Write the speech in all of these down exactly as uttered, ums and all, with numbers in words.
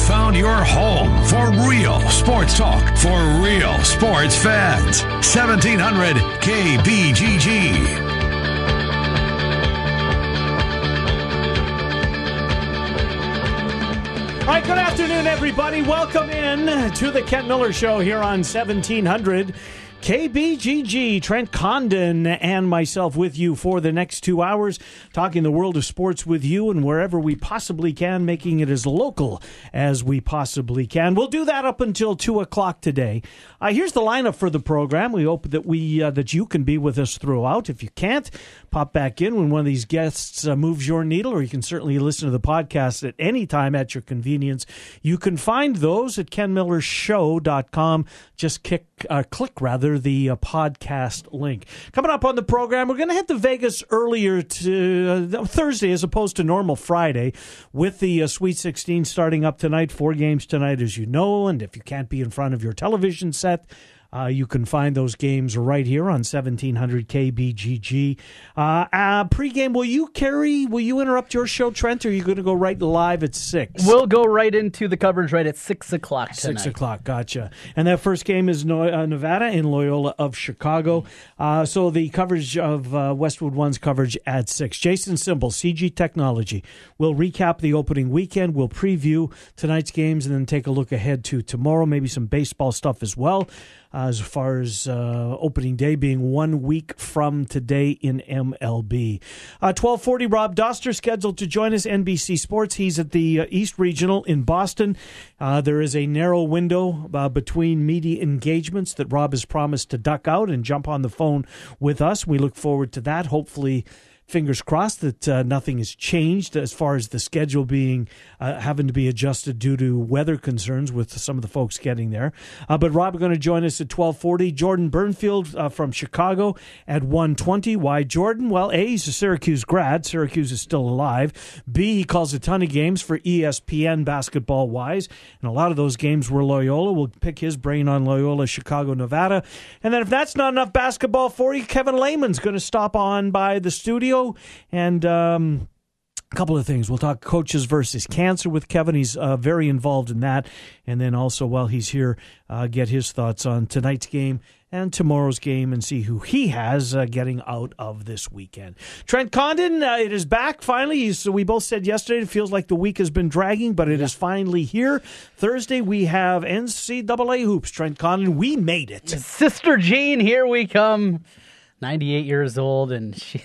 found your home for real sports talk for real sports fans. seventeen hundred K B G G. All right, good afternoon, everybody. Welcome in to the Kent Miller Show here on seventeen hundred K B G G. Trent Condon and myself with you for the next two hours, talking the world of sports with you and wherever we possibly can, making it as local as we possibly can. We'll do that up until two o'clock today. Uh, here's the lineup for the program. We hope that we uh, that you can be with us throughout. If you can't, pop back in when one of these guests uh, moves your needle, or you can certainly listen to the podcast at any time at your convenience. You can find those at ken miller show dot com. Just kick, uh, click, rather, the uh, podcast link. Coming up on the program, we're going to head to Vegas earlier to uh, Thursday as opposed to normal Friday with the uh, Sweet sixteen starting up tonight. Four games tonight, as you know, and if you can't be in front of your television set, Uh, you can find those games right here on seventeen hundred K B G G. Uh, uh, pre-game, will you carry, will you interrupt your show, Trent, or are you going to go right live at six? We'll go right into the coverage right at six o'clock tonight. six o'clock, gotcha. And that first game is no, uh, Nevada in Loyola of Chicago. Uh, so the coverage of uh, Westwood One's coverage at six. Jason Simbal, C G Technology. We'll recap the opening weekend. We'll preview tonight's games and then take a look ahead to tomorrow, maybe some baseball stuff as well. Uh, as far as uh, opening day being one week from today in M L B. Uh, twelve forty, Rob Doster scheduled to join us, N B C Sports. He's at the uh, East Regional in Boston. Uh, there is a narrow window uh, between media engagements that Rob has promised to duck out and jump on the phone with us. We look forward to that. Hopefully, fingers crossed that uh, nothing has changed as far as the schedule being uh, having to be adjusted due to weather concerns with some of the folks getting there. Uh, but Rob is going to join us at twelve forty. Jordan Burnfield uh, from Chicago at one twenty. Why Jordan? Well, A, he's a Syracuse grad. Syracuse is still alive. B, he calls a ton of games for E S P N basketball-wise, and a lot of those games were Loyola. We'll pick his brain on Loyola, Chicago, Nevada. And then if that's not enough basketball for you, Kevin Lehman's going to stop on by the studio. And um, a couple of things. We'll talk coaches versus cancer with Kevin. He's uh, very involved in that. And then also, while he's here, uh, get his thoughts on tonight's game and tomorrow's game and see who he has uh, getting out of this weekend. Trent Condon, uh, it is back finally. He's, we both said yesterday it feels like the week has been dragging, but it yeah. is finally here. Thursday, we have N C double A Hoops. Trent Condon, we made it. Sister Jean, here we come. ninety-eight years old, and she...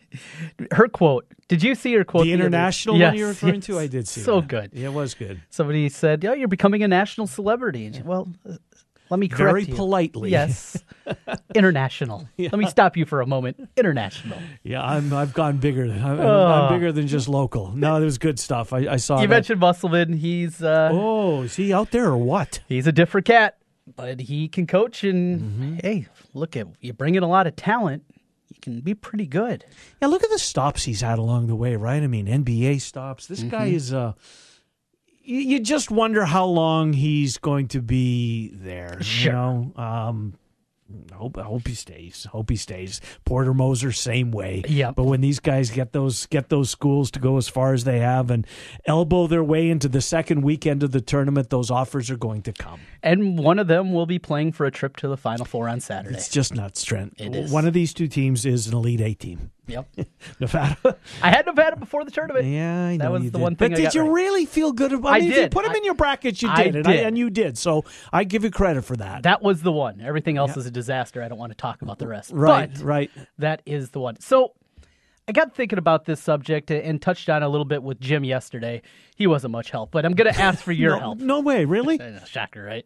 Her quote. Did you see her quote? The international yes, one you're referring yes. to? I did see so that. good. Yeah, it was good. Somebody said, "Oh, you're becoming a national celebrity." And she, well, uh, let me correct Very you. politely. Yes. International. Yeah. Let me stop you for a moment. International. Yeah, I'm, I've gone bigger. I'm, oh. I'm bigger than just local. No, it was good stuff. I, I saw You that. mentioned Musselman. He's uh, Oh, is he out there or what? He's a different cat, but he can coach. And, mm-hmm. hey, look, at you bring in a lot of talent. Can be pretty good. Yeah, look at the stops he's had along the way, right? I mean, N B A stops. This mm-hmm. guy is, uh, you, you just wonder how long he's going to be there. Sure. You know? Um, I hope, I hope he stays. Hope he stays. Porter Moser, same way. Yeah. But when these guys get those get those schools to go as far as they have and elbow their way into the second weekend of the tournament, those offers are going to come. And one of them will be playing for a trip to the Final Four on Saturday. It's just nuts, Trent. It is. One of these two teams is an Elite Eight team. Yep. Nevada. I had Nevada before the tournament. Yeah, I know that was you the did. one thing. But I did got you right. really feel good about? I, I mean, did. If you put them I, in your brackets, you I did, and, did. I, and you did. So I give you credit for that. That was the one. Everything else yeah. is a disaster. I don't want to talk about the rest. Right, but right. That is the one. So I got thinking about this subject and touched on a little bit with Jim yesterday. He wasn't much help, but I'm going to ask for your no, help. No way, really? Shocker, right?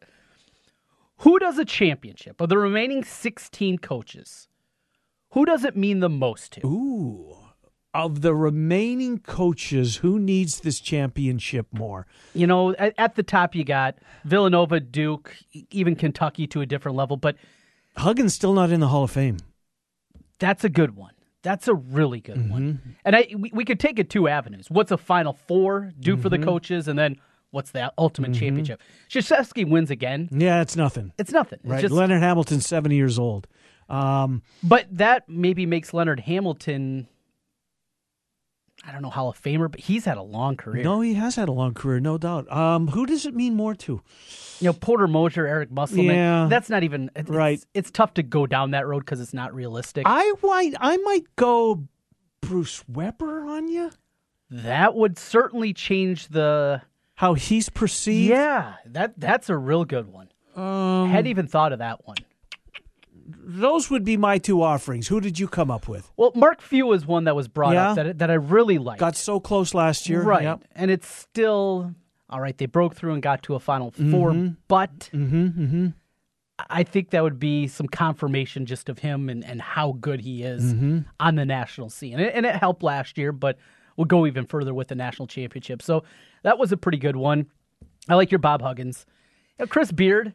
Who does a championship of the remaining sixteen coaches? Who does it mean the most to? Ooh. Of the remaining coaches, who needs this championship more? You know, at, at the top you got Villanova, Duke, even Kentucky to a different level, but Huggins still not in the Hall of Fame. That's a good one. That's a really good mm-hmm. one. And I we, we could take it two avenues. What's a Final Four do mm-hmm. for the coaches, and then what's the ultimate mm-hmm. championship? Krzyzewski wins again. Yeah, it's nothing. It's nothing. Right. It's just, Leonard Hamilton's seventy years old. Um, but that maybe makes Leonard Hamilton... I don't know, Hall of Famer, but he's had a long career. No, he has had a long career, no doubt. Um, who does it mean more to? You know, Porter Moser, Eric Musselman. Yeah. That's not even it's, Right. It's, it's tough to go down that road because it's not realistic. I might, I might go Bruce Weber on you. That would certainly change the. How he's perceived. Yeah, that that's a real good one. Um, Hadn't even thought of that one. Those would be my two offerings. Who did you come up with? Well, Mark Few is one that was brought Yeah. up that that I really liked. Got so close last year. Right. Yep. And it's still, all right, they broke through and got to a Final Four, Mm-hmm. but Mm-hmm, mm-hmm. I think that would be some confirmation just of him and, and how good he is Mm-hmm. on the national scene. And it, and it helped last year, but we'll go even further with the national championship. So that was a pretty good one. I like your Bob Huggins. You know, Chris Beard,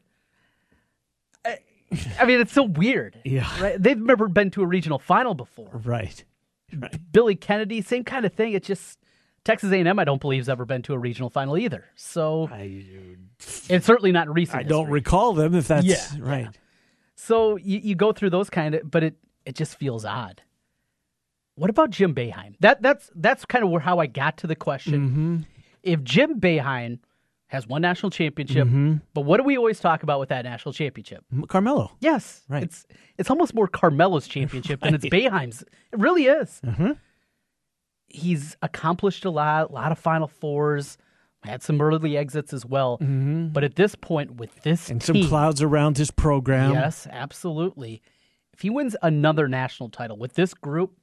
I, I mean, it's so weird. Yeah. Right? They've never been to a regional final before. Right. Right. Billy Kennedy, same kind of thing. It's just Texas A and M, I don't believe, has ever been to a regional final either. So I, it's certainly not in recent I don't history. recall them if that's Yeah, right. So you, you go through those kind of, but it, it just feels odd. What about Jim Boeheim? That that's that's kind of where how I got to the question. Mm-hmm. If Jim Boeheim has one national championship, Mm-hmm. but what do we always talk about with that national championship? Carmelo. Yes, Right. It's it's almost more Carmelo's championship than it's Boeheim's. It really is. Mm-hmm. He's accomplished a lot, a lot of Final Fours, had some early exits as well. Mm-hmm. But at this point, with this And team, some clouds around his program. yes, absolutely. If he wins another national title with this group,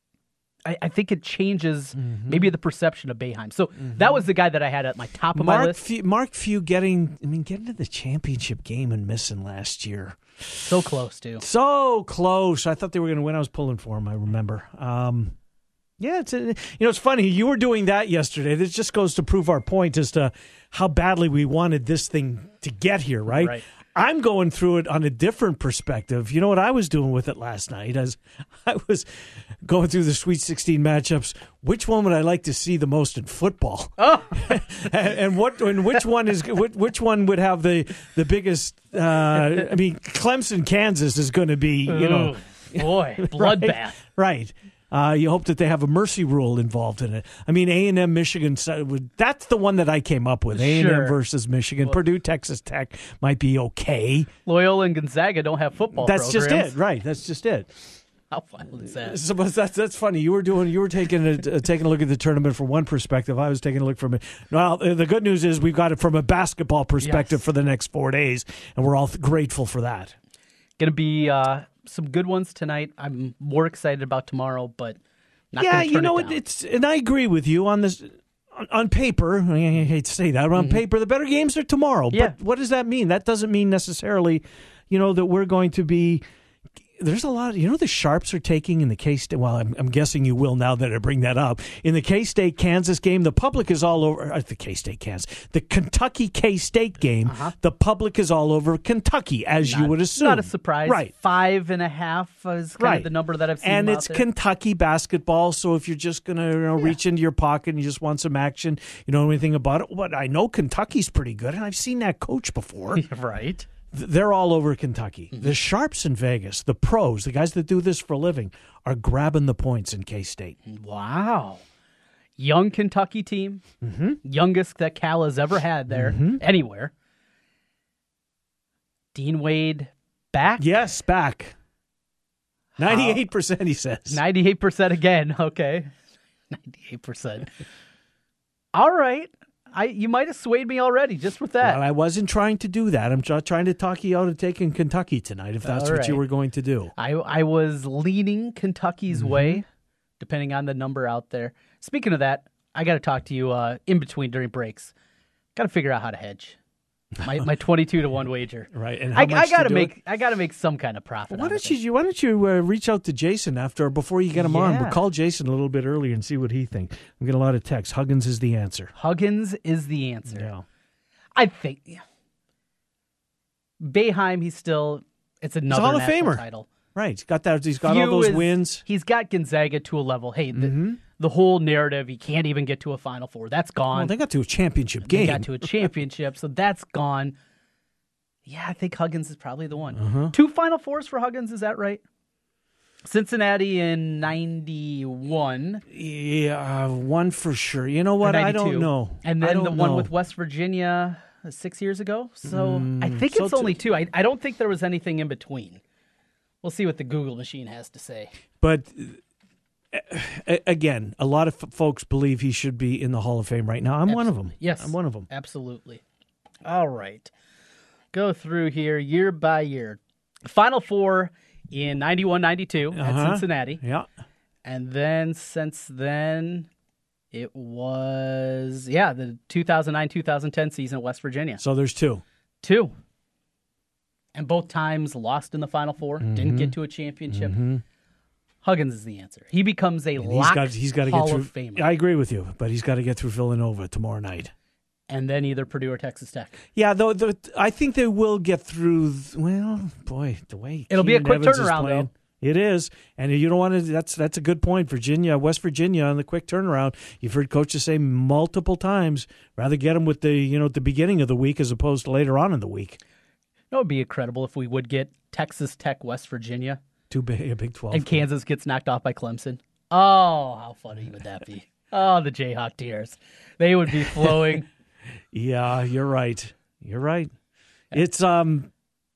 I, I think it changes Mm-hmm. maybe the perception of Boeheim. So that was the guy that I had at my top of my Mark list. Few, Mark Few getting, I mean, getting to the championship game and missing last year. So close, too. So close. I thought they were going to win. I was pulling for them, I remember. Um, yeah, it's a, you know, it's funny. You were doing that yesterday. This just goes to prove our point as to how badly we wanted this thing to get here, right? Right. I'm going through it on a different perspective. You know what I was doing with it last night? As I was going through the Sweet sixteen matchups, which one would I like to see the most in football? Oh, and, and what and which one is which, which one would have the the biggest? Uh, I mean, Clemson, Kansas is going to be you know Ooh, boy, bloodbath. right. Uh, you hope that they have a mercy rule involved in it. I mean, A and M, Michigan, that's the one that I came up with. A and M Sure. versus Michigan. Purdue, Texas Tech might be okay. Loyola and Gonzaga don't have football That's just programs. it, right? That's just it. How fun is that? So, but that's that's funny. You were doing, you were taking a uh, taking a look at the tournament from one perspective. I was taking a look from it. Well, the good news is we've got it from a basketball perspective Yes. for the next four days, and we're all grateful for that. Going to be uh, some good ones tonight. I'm more excited about tomorrow, but not yeah, gonna turn you know, it it, down. it's and I agree with you on this. On, on paper, I hate to say that, but on paper, the better games are tomorrow. Mm-hmm. Yeah. But what does that mean? That doesn't mean necessarily, you know, that we're going to be. There's a lot, you know, the Sharps are taking in the K-State. Well, I'm, I'm guessing you will now that I bring that up. In the K-State Kansas game, the public is all over uh, the K-State Kansas. The Kentucky K-State game, Uh-huh. the public is all over Kentucky, as you Not- would assume. Not a surprise. right? Five and a half is kind Right. of the number that I've seen. And out it's there. Kentucky basketball, so if you're just going to you know, reach into your pocket and you just want some action, you don't know anything about it. But I know Kentucky's pretty good, and I've seen that coach before. right. Th- They're all over Kentucky. Mm-hmm. The Sharps in Vegas, the pros, the guys that do this for a living, are grabbing the points in K-State. Wow. Young Kentucky team. Mm-hmm. Youngest that Cal has ever had there, Mhm. anywhere. Dean Wade back? Yes, back. ninety-eight percent, he says. ninety-eight percent again. Okay. ninety-eight percent. All right. I You might have swayed me already just with that. Well, I wasn't trying to do that. I'm tr- trying to talk you out of taking Kentucky tonight, if that's All what you right. were going to do. I I was leaning Kentucky's Mm-hmm. way, depending on the number out there. Speaking of that, I got to talk to you uh, in between during breaks. Got to figure out how to hedge my my twenty-two to one wager. Right, and I, how I much to got to do make it? I got to make some kind of profit. Why out don't of it. you? Why don't you uh, reach out to Jason after before you get him on? Yeah. But call Jason a little bit earlier and see what he thinks. I'm getting a lot of texts. Huggins is the answer. Huggins is the answer. Yeah. I think. Yeah. Boeheim, he's still. It's another Hall of national Famer. title. Right. He's got that. He's got Few all those is- wins. He's got Gonzaga to a level. Hey, the, Mm-hmm. the whole narrative, he can't even get to a Final Four. That's gone. Well, they got to a championship They game. got to a championship, so that's gone. Yeah, I think Huggins is probably the one. Uh-huh. Two Final Fours for Huggins, is that right? Cincinnati in ninety-one. Yeah, one for sure. You know what? I don't know. And I then don't the one know. with West Virginia uh, six years ago. So I think so it's t- only two. I, I don't think there was anything in between. We'll see what the Google machine has to say. But uh, again, a lot of f- folks believe he should be in the Hall of Fame right now. I'm one of them. Yes. I'm one of them. Absolutely. All right. Go through here year by year. Final Four in ninety-one ninety-two Uh-huh. at Cincinnati. Yeah. And then since then, it was, yeah, the two thousand nine two thousand ten season at West Virginia. So there's two. Two. And both times lost in the Final Four, Mm-hmm. didn't get to a championship. Huggins is the answer. He becomes a And locked he's got he's got to Hall get through. of Famer. I agree with you, but he's got to get through Villanova tomorrow night. And then either Purdue or Texas Tech. Yeah, though the, I think they will get through. th- Well, boy, the way It'll be a Keenan quick Evans is turnaround, playing, though. It is, and you don't want to. That's that's a good point. Virginia, West Virginia, on the quick turnaround. You've heard coaches say multiple times, rather get them with the you know at the beginning of the week as opposed to later on in the week. It would be incredible if we would get Texas Tech, West Virginia, Too big, a Big twelve. and Kansas gets knocked off by Clemson. Oh, how funny would that be? Oh, the Jayhawk tears. They would be flowing. Yeah, you're right. You're right. It's um,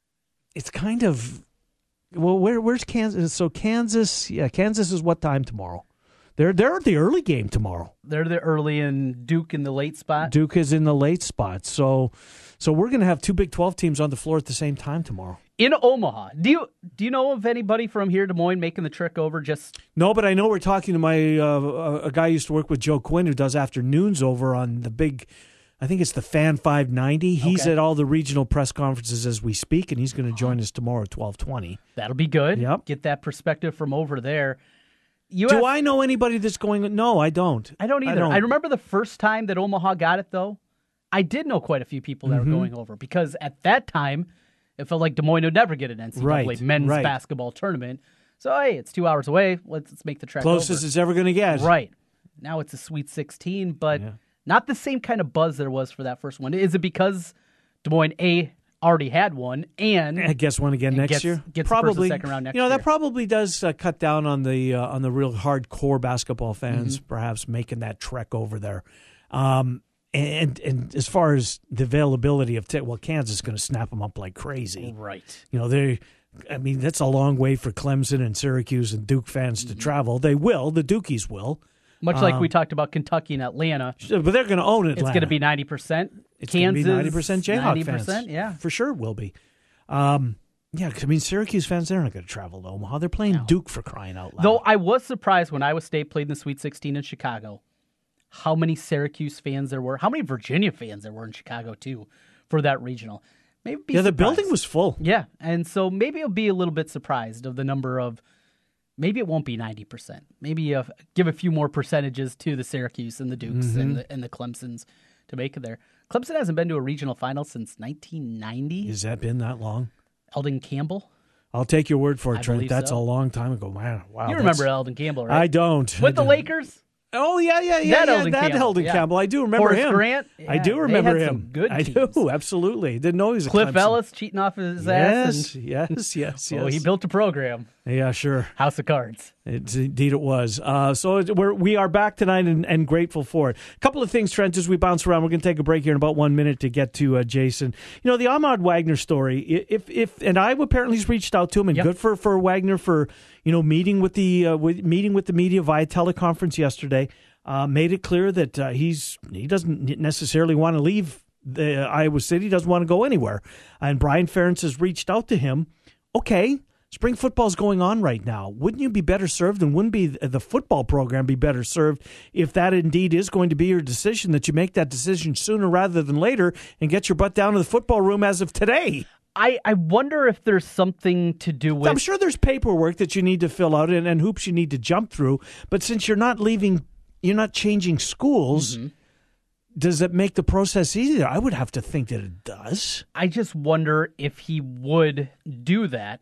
it's kind of well. Where where's Kansas? So Kansas, yeah, Kansas is what time tomorrow? They're they're at the early game tomorrow. They're the early and Duke in the late spot. Duke is in the late spot. So so we're going to have two Big twelve teams on the floor at the same time tomorrow. In Omaha. Do you do you know of anybody from here, Des Moines, making the trek over? Just No, but I know we're talking to my uh, a guy who used to work with Joe Quinn who does afternoons over on the big. I think it's the Fan five ninety. He's Okay. at all the regional press conferences as we speak, and he's going to join us tomorrow at twelve twenty. that'll be good. Yep. Get that perspective from over there. U S Do I know anybody that's going? No, I don't. I don't either. I, remember the first time that Omaha got it, though. I did know quite a few people that Mm-hmm. were going over because at that time, it felt like Des Moines would never get an N C double A Right, men's right. basketball tournament. So, hey, it's two hours away. Let's, let's make the trek Closest over. it's ever going to get. Right. Now it's a Sweet sixteen, but Yeah. not the same kind of buzz there was for that first one. Is it because Des Moines, A, already had one, and I guess one again And next gets- year. gets the first and probably second round next You know year. that probably does uh, cut down on the uh, on the real hardcore basketball fans, Mm-hmm. perhaps making that trek over there. Um, and and as far as the availability of t- well, Kansas is going to snap them up like crazy. right. You know they. I mean that's a long way for Clemson and Syracuse and Duke fans Mm-hmm. to travel. They will. The Dukies will. Much like we talked about Kentucky and Atlanta, But they're going to own Atlanta. it's going to be ninety percent. It's going to Kansas, be ninety percent Jayhawk ninety fans. percent, yeah. For sure it will be. Um, yeah, 'cause, I mean, Syracuse fans, they're not going to travel to Omaha. They're playing Duke for crying out loud. Though I was surprised when Iowa State played in the Sweet sixteen in Chicago, how many Syracuse fans there were, how many Virginia fans there were in Chicago, too, for that regional. Maybe be yeah, the surprised. building was full. Yeah, and so maybe I'll be a little bit surprised of the number of, maybe it won't be ninety percent. Maybe uh, give a few more percentages to the Syracuse and the Dukes Mm-hmm. and, the, and the Clemsons to make it there. Clemson hasn't been to a regional final since nineteen ninety. Has that been that long? Eldon Campbell. I'll take your word for it, I Trent. believe That's so. a long time ago. Man, wow. you that's- remember Eldon Campbell, right? I don't. With I the don't. Lakers? Oh, yeah, yeah, yeah. That yeah, Eldon that Campbell, Eldon yeah. Campbell. I do remember Horace him. Grant? I Yeah, do they remember had him. some good I teams. do, absolutely. Didn't know he was a Cliff Clemson. Ellis cheating off his Yes, ass. And, yes, yes, yes. oh, he built a program. Yeah, sure. House of Cards. It's, indeed, it was. Uh, so it- we're, we are back tonight and, and grateful for it. A couple of things, Trent, as we bounce around. We're going to take a break here in about one minute to get to uh, Jason. You know, the Ahmad Wagner story, i- if if and I apparently has reached out to him, and Yep. good for, for Wagner for, you know, meeting with the uh, with, meeting with the media via teleconference yesterday. Uh, made it clear that uh, he's he doesn't necessarily want to leave the uh, Iowa City. He doesn't want to go anywhere. And Brian Ferentz has reached out to him. Okay, spring football's going on right now. Wouldn't you be better served, and wouldn't be the football program be better served if that indeed is going to be your decision, that you make that decision sooner rather than later and get your butt down to the football room as of today? I, I wonder if there's something to do with... I'm sure there's paperwork that you need to fill out and, and hoops you need to jump through, but since you're not leaving, you're not changing schools, Mm-hmm. does it make the process easier? I would have to think that it does. I just wonder if he would do that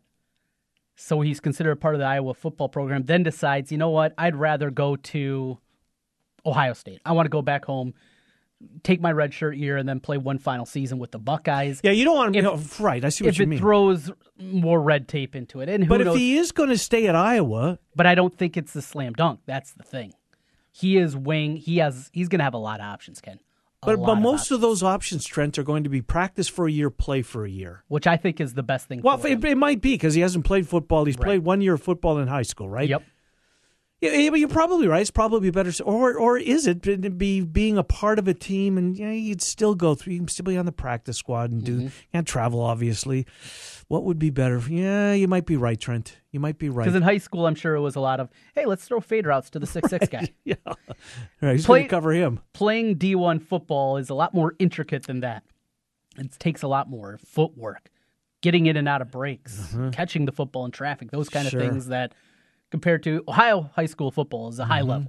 so he's considered part of the Iowa football program, then decides, you know what, I'd rather go to Ohio State. I want to go back home take my redshirt year and then play one final season with the Buckeyes. Yeah, you don't want to. If, you know, right, I see what if you it mean. throws more red tape into it. And who but if knows? he is going to stay at Iowa, But I don't think it's the slam dunk. That's the thing. He is weighing. He has. He's going to have a lot of options, Ken. A but lot but of most options, of those options, Trent, are going to be practice for a year, play for a year. which I think is the best thing. Well, for it, him. it might be because he hasn't played football. He's Right. played one year of football in high school, right? Yep. Yeah, yeah, but you're probably right. It's probably better, or or is it to be being a part of a team and you know, you'd still go through. You can still be on the practice squad and do. Mm-hmm. Can't travel, obviously. What would be better? Yeah, you might be right, Trent. You might be right. Because in high school, I'm sure it was a lot of, hey, let's throw fade routes to the six six guy. Yeah, right. Who's Play- going to cover him? Playing D one football is a lot more intricate than that. It takes a lot more footwork, getting in and out of breaks, mm-hmm. catching the football in traffic, those kind Sure. of things that compared to Ohio high school football is a high Mm-hmm. level.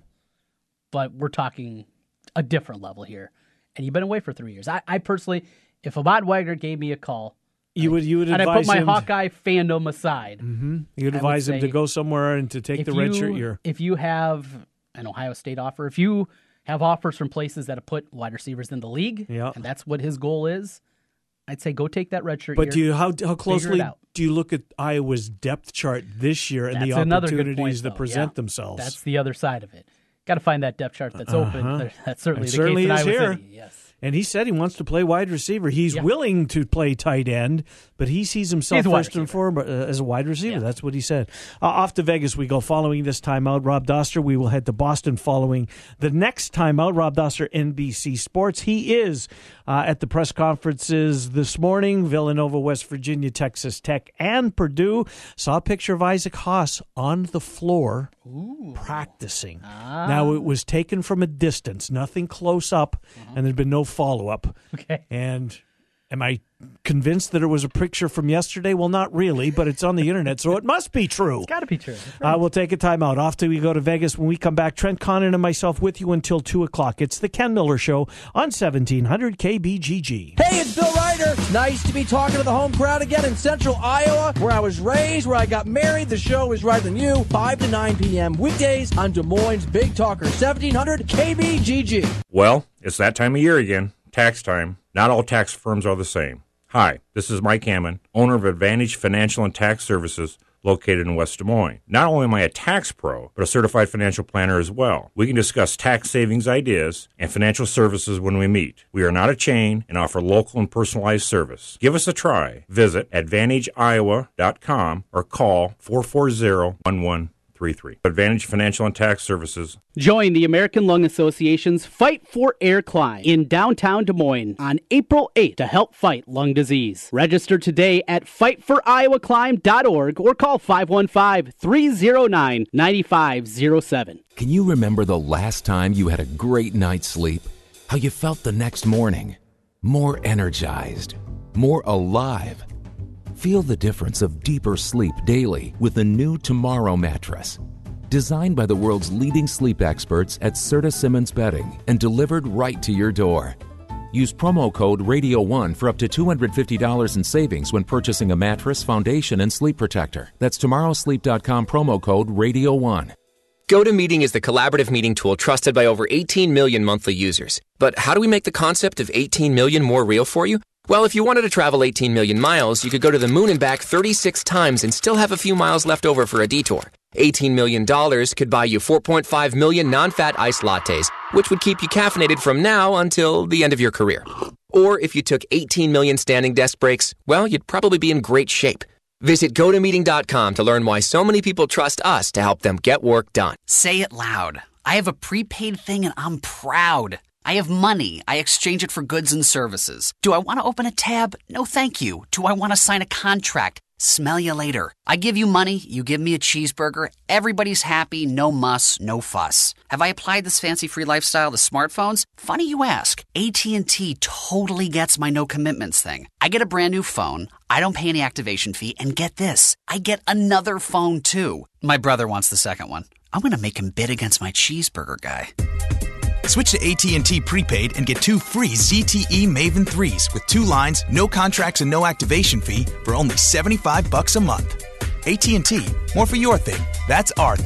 But we're talking a different level here. And you've been away for three years. I, I personally, if Ahmad Wagner gave me a call, You would you would and I advise put my him Hawkeye fandom aside, Mm-hmm. You would I would advise him to say go somewhere and to take if the you, redshirt year. If you have an Ohio State offer, if you have offers from places that have put wide receivers in the league, Yeah. and that's what his goal is, I'd say go take that redshirt But year. do you how how closely out. do you look at Iowa's depth chart this year and That's the another good opportunities point, that though. present Yeah. themselves? That's the other side of it. Got to find that depth chart that's open. Uh-huh. That's certainly It the certainly case is in Iowa here. City. Yes. And he said he wants to play wide receiver. He's Yeah. willing to play tight end, but he sees himself He's a wide first and receiver. foremost uh, as a wide receiver. Yeah. That's what he said. Uh, off to Vegas we go. Following this timeout, Rob Doster. We will head to Boston following the next timeout. Rob Doster, N B C Sports. He is uh, at the press conferences this morning. Villanova, West Virginia, Texas Tech, and Purdue. Saw a picture of Isaac Haas on the floor Ooh. practicing. Ah. Now, it was taken from a distance, nothing close up, Uh-huh. and there'd been no follow-up. Okay. And am I convinced that it was a picture from yesterday? Well, not really, but it's on the internet, so it must be true. It's got to be true. Uh, we'll take a time out. Off till we go to Vegas. When we come back, Trent Connon and myself with you until two o'clock. It's the Ken Miller Show on seventeen hundred K B G G. Hey, it's Bill Ryder. Nice to be talking to the home crowd again in central Iowa, where I was raised, where I got married. The show is right than you, five to nine p.m. weekdays on Des Moines' Big Talker, seventeen hundred K B G G. Well, it's that time of year again, tax time. Not all tax firms are the same. Hi, this is Mike Hammond, owner of Advantage Financial and Tax Services located in West Des Moines. Not only am I a tax pro, but a certified financial planner as well. We can discuss tax savings ideas and financial services when we meet. We are not a chain and offer local and personalized service. Give us a try. Visit advantage iowa dot com or call four four zero, one one three three. Advantage Financial and Tax Services. Join the American Lung Association's Fight for Air Climb in downtown Des Moines on April eighth to help fight lung disease. Register today at fight for iowa climb dot org or call five one five, three zero nine, nine five zero seven. Can you remember the last time you had a great night's sleep? How you felt the next morning? More energized, more alive. Feel the difference of deeper sleep daily with the new Tomorrow mattress. Designed by the world's leading sleep experts at Serta Simmons Bedding and delivered right to your door. Use promo code radio one for up to two hundred fifty dollars in savings when purchasing a mattress, foundation, and sleep protector. That's tomorrow sleep dot com promo code radio one. GoToMeeting is the collaborative meeting tool trusted by over eighteen million monthly users. But how do we make the concept of eighteen million more real for you? Well, if you wanted to travel eighteen million miles, you could go to the moon and back thirty-six times and still have a few miles left over for a detour. eighteen million dollars could buy you four point five million non-fat iced lattes, which would keep you caffeinated from now until the end of your career. Or if you took eighteen million standing desk breaks, well, you'd probably be in great shape. Visit go to meeting dot com to learn why so many people trust us to help them get work done. Say it loud. I have a prepaid thing and I'm proud. I have money. I exchange it for goods and services. Do I want to open a tab? No, thank you. Do I want to sign a contract? Smell you later. I give you money, you give me a cheeseburger. Everybody's happy, no muss, no fuss. Have I applied this fancy free lifestyle to smartphones? Funny you ask. A T and T totally gets my no commitments thing. I get a brand new phone, I don't pay any activation fee, and get this, I get another phone too. My brother wants the second one. I'm going to make him bid against my cheeseburger guy. Switch to A T and T Prepaid and get two free Z T E Maven threes with two lines, no contracts, and no activation fee for only seventy-five bucks a month. A T and T, more for your thing. That's our thing.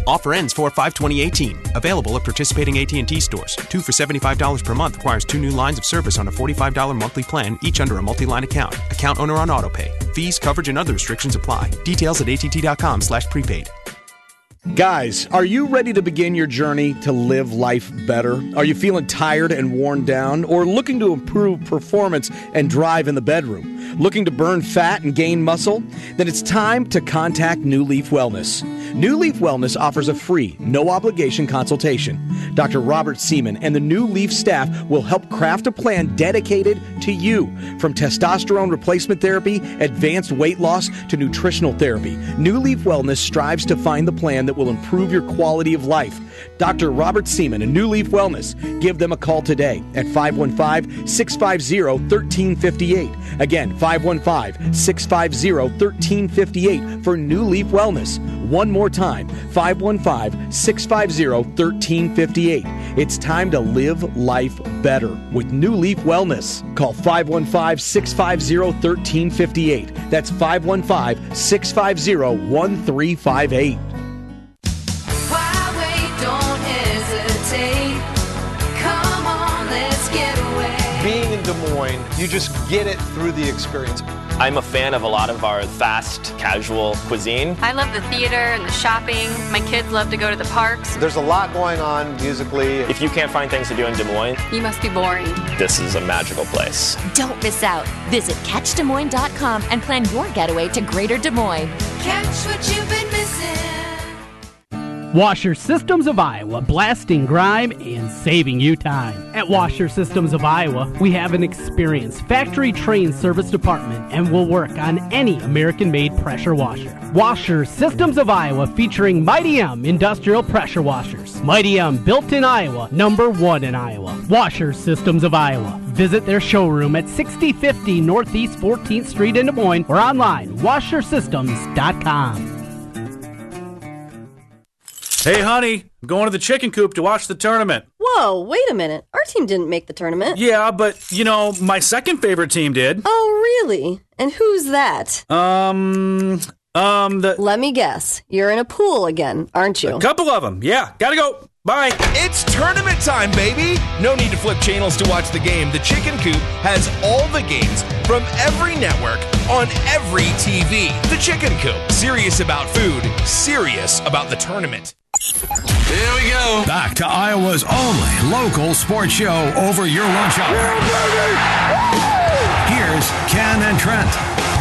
Offer ends four five twenty eighteen. Available at participating A T and T stores. Two for seventy-five dollars per month requires two new lines of service on a forty-five dollars monthly plan, each under a multi-line account. Account owner on autopay. Fees, coverage, and other restrictions apply. Details at att.com slash prepaid. Guys, are you ready to begin your journey to live life better? Are you feeling tired and worn down, or looking to improve performance and drive in the bedroom? Looking to burn fat and gain muscle? Then it's time to contact New Leaf Wellness. New Leaf Wellness offers a free, no-obligation consultation. Doctor Robert Seaman and the New Leaf staff will help craft a plan dedicated to you. From testosterone replacement therapy, advanced weight loss, to nutritional therapy, New Leaf Wellness strives to find the plan that will improve your quality of life. Doctor Robert Seaman and New Leaf Wellness. Give them a call today at five one five, six five zero, one three five eight. Again, five one five, six five zero, one three five eight for New Leaf Wellness. One more time, five one five, six five zero, one three five eight. It's time to live life better with New Leaf Wellness. Call five one five, six five zero, one three five eight. That's five one five, six five zero, one three five eight. Being in Des Moines, you just get it through the experience. I'm a fan of a lot of our fast, casual cuisine. I love the theater and the shopping. My kids love to go to the parks. There's a lot going on musically. If you can't find things to do in Des Moines, you must be boring. This is a magical place. Don't miss out. Visit catch des moines dot com and plan your getaway to Greater Des Moines. Catch what you've been missing. Washer Systems of Iowa, blasting grime and saving you time. At Washer Systems of Iowa, we have an experienced factory-trained service department and will work on any American-made pressure washer. Washer Systems of Iowa, featuring Mighty M industrial pressure washers. Mighty M, built in Iowa, number one in Iowa. Washer Systems of Iowa. Visit their showroom at sixty fifty Northeast fourteenth Street in Des Moines or online, washer systems dot com. Hey, honey, I'm going to the chicken coop to watch the tournament. Whoa, wait a minute. Our team didn't make the tournament. Yeah, but, you know, my second favorite team did. Oh, really? And who's that? Um, um, the... Let me guess. You're in a pool again, aren't you? A couple of them, yeah. Gotta go. Bye. It's tournament time, baby! No need to flip channels to watch the game. The Chicken Coop has all the games from every network on every T V. The Chicken Coop. Serious about food, serious about the tournament. Here we go. Back to Iowa's only local sports show over your lunch hour. Here's Ken and Trent.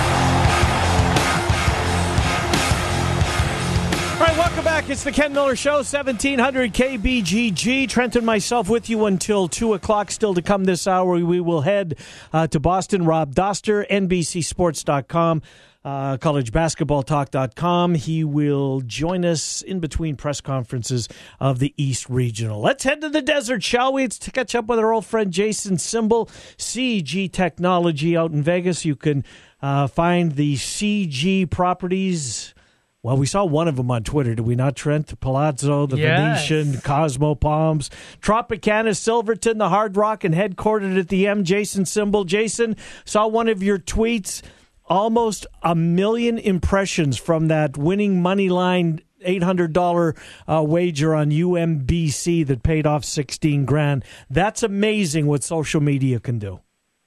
All right, welcome back. It's the Ken Miller Show, seventeen hundred K B G G. Trent and myself with you until two o'clock. Still to come this hour, we will head uh, to Boston. Rob Doster, N B C Sports dot com, uh, college basketball talk dot com. He will join us in between press conferences of the East Regional. Let's head to the desert, shall we? It's to catch up with our old friend Jason Simbal, C G Technology out in Vegas. You can uh, find the C G properties. Well, we saw one of them on Twitter, did we not, Trent? The Palazzo, the yes. Venetian, Cosmo Palms, Tropicana, Silverton, the Hard Rock, and headquartered at the M. Jason Simbal. Jason, saw one of your tweets, almost a million impressions from that winning money line eight hundred dollars uh, wager on U M B C that paid off sixteen grand. That's amazing what social media can do.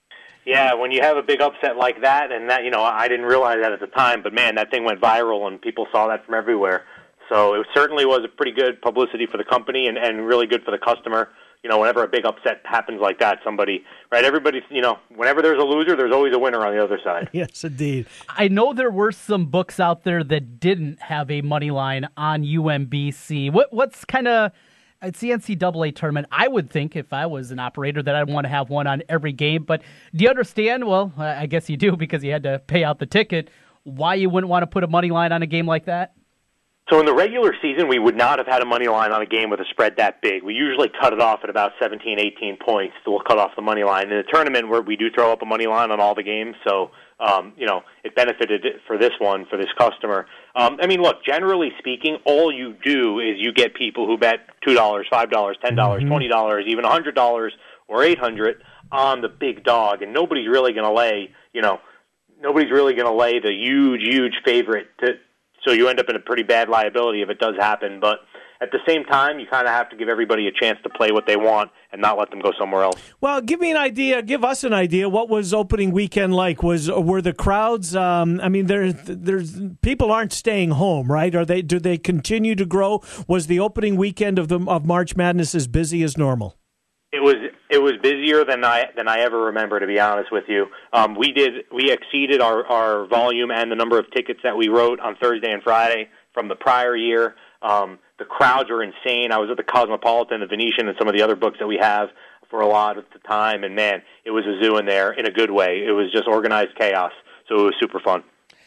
Yeah, when you have a big upset like that, and that, you know, I didn't realize that at the time, but man, that thing went viral and people saw that from everywhere. So it certainly was a pretty good publicity for the company and, and really good for the customer. You know, whenever a big upset happens like that, somebody, right, everybody, you know, whenever there's a loser, there's always a winner on the other side. Yes, indeed. I know there were some books out there that didn't have a money line on U M B C. What What's kind of... It's the N C double A tournament. I would think if I was an operator that I'd want to have one on every game. But do you understand? Well, I guess you do because you had to pay out the ticket. Why you wouldn't want to put a money line on a game like that? So in the regular season, we would not have had a money line on a game with a spread that big. We usually cut it off at about seventeen, eighteen points. So we'll cut off the money line. In the tournament, where we do throw up a money line on all the games, so um, you know it benefited for this one, for this customer. Um, I mean, look, generally speaking, all you do is you get people who bet two dollars, five dollars, ten dollars, mm-hmm. twenty dollars, even one hundred dollars or eight hundred dollars on the big dog, and nobody's really going to lay, you know, nobody's really going to lay the huge, huge favorite to. So you end up in a pretty bad liability if it does happen. But at the same time, you kind of have to give everybody a chance to play what they want and not let them go somewhere else. Well, give me an idea. Give us an idea. What was opening weekend like? Was were the crowds? Um, I mean, there's there's people aren't staying home, right? Are they? Do they continue to grow? Was the opening weekend of the of March Madness as busy as normal? It was it was busier than I than I ever remember, to be honest with you. Um, we did we exceeded our, our volume and the number of tickets that we wrote on Thursday and Friday from the prior year. Um, the crowds were insane. I was at the Cosmopolitan, the Venetian, and some of the other books that we have for a lot of the time, and man, it was a zoo in there in a good way. It was just organized chaos, so it was super fun.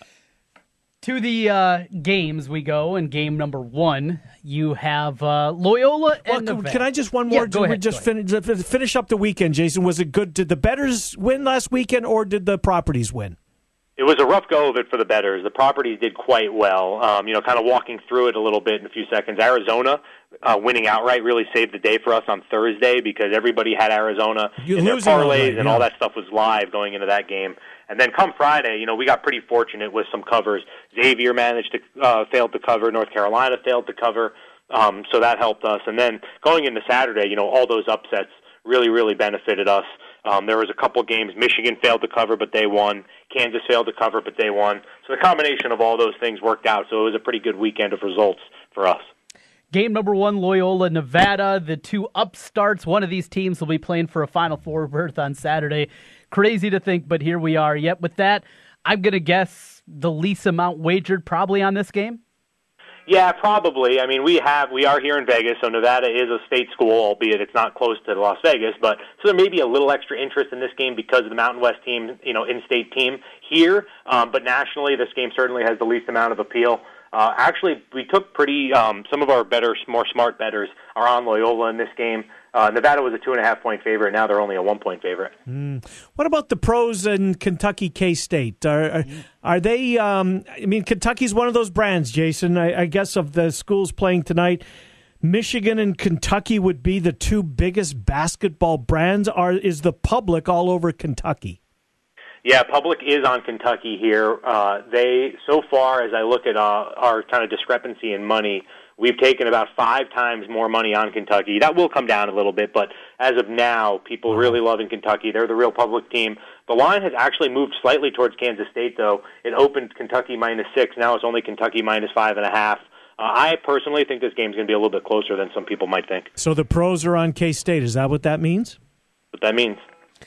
To the uh, games we go, and game number one, you have uh, Loyola and well, Nevada. Can I just one more? Yeah, go ahead, just go ahead. finish, finish up the weekend, Jason. Was it good? Did the bettors win last weekend, or did the properties win? It was a rough go of it for the bettors. The properties did quite well. Um, you know, kind of walking through it a little bit in a few seconds. Arizona uh, winning outright really saved the day for us on Thursday because everybody had Arizona You're in their losing parlays outright, and yeah. all that stuff was live going into that game. And then come Friday, you know, we got pretty fortunate with some covers. Xavier managed to uh, failed to cover. North Carolina failed to cover. Um, so that helped us. And then going into Saturday, you know, all those upsets really, really benefited us. Um, there was a couple games. Michigan failed to cover, but they won. Kansas failed to cover, but they won. So the combination of all those things worked out. So it was a pretty good weekend of results for us. Game number one, Loyola, Nevada. The two upstarts. One of these teams will be playing for a Final Four berth on Saturday. Crazy to think, but here we are. Yet with that, I'm going to guess the least amount wagered probably on this game. Yeah, probably. I mean, we have we are here in Vegas, so Nevada is a state school, albeit it's not close to Las Vegas. But so there may be a little extra interest in this game because of the Mountain West team, you know, in-state team here. Um, but nationally, this game certainly has the least amount of appeal. Uh, actually, we took pretty um, some of our better, more smart bettors are on Loyola in this game. Uh, Nevada was a two and a half point favorite. Now they're only a one point favorite. Mm. What about the pros in Kentucky K-State? Are are, are they? Um, I mean, Kentucky's one of those brands, Jason. I, I guess of the schools playing tonight, Michigan and Kentucky would be the two biggest basketball brands. Are is the public all over Kentucky? Yeah, public is on Kentucky here. Uh, they, so far as I look at uh, our kind of discrepancy in money, we've taken about five times more money on Kentucky. That will come down a little bit, but as of now, people really love in Kentucky. They're the real public team. The line has actually moved slightly towards Kansas State, though. It opened Kentucky minus six. Now it's only Kentucky minus five and a half. Uh, I personally think this game's going to be a little bit closer than some people might think. So the pros are on K-State. Is that what that means? What that means.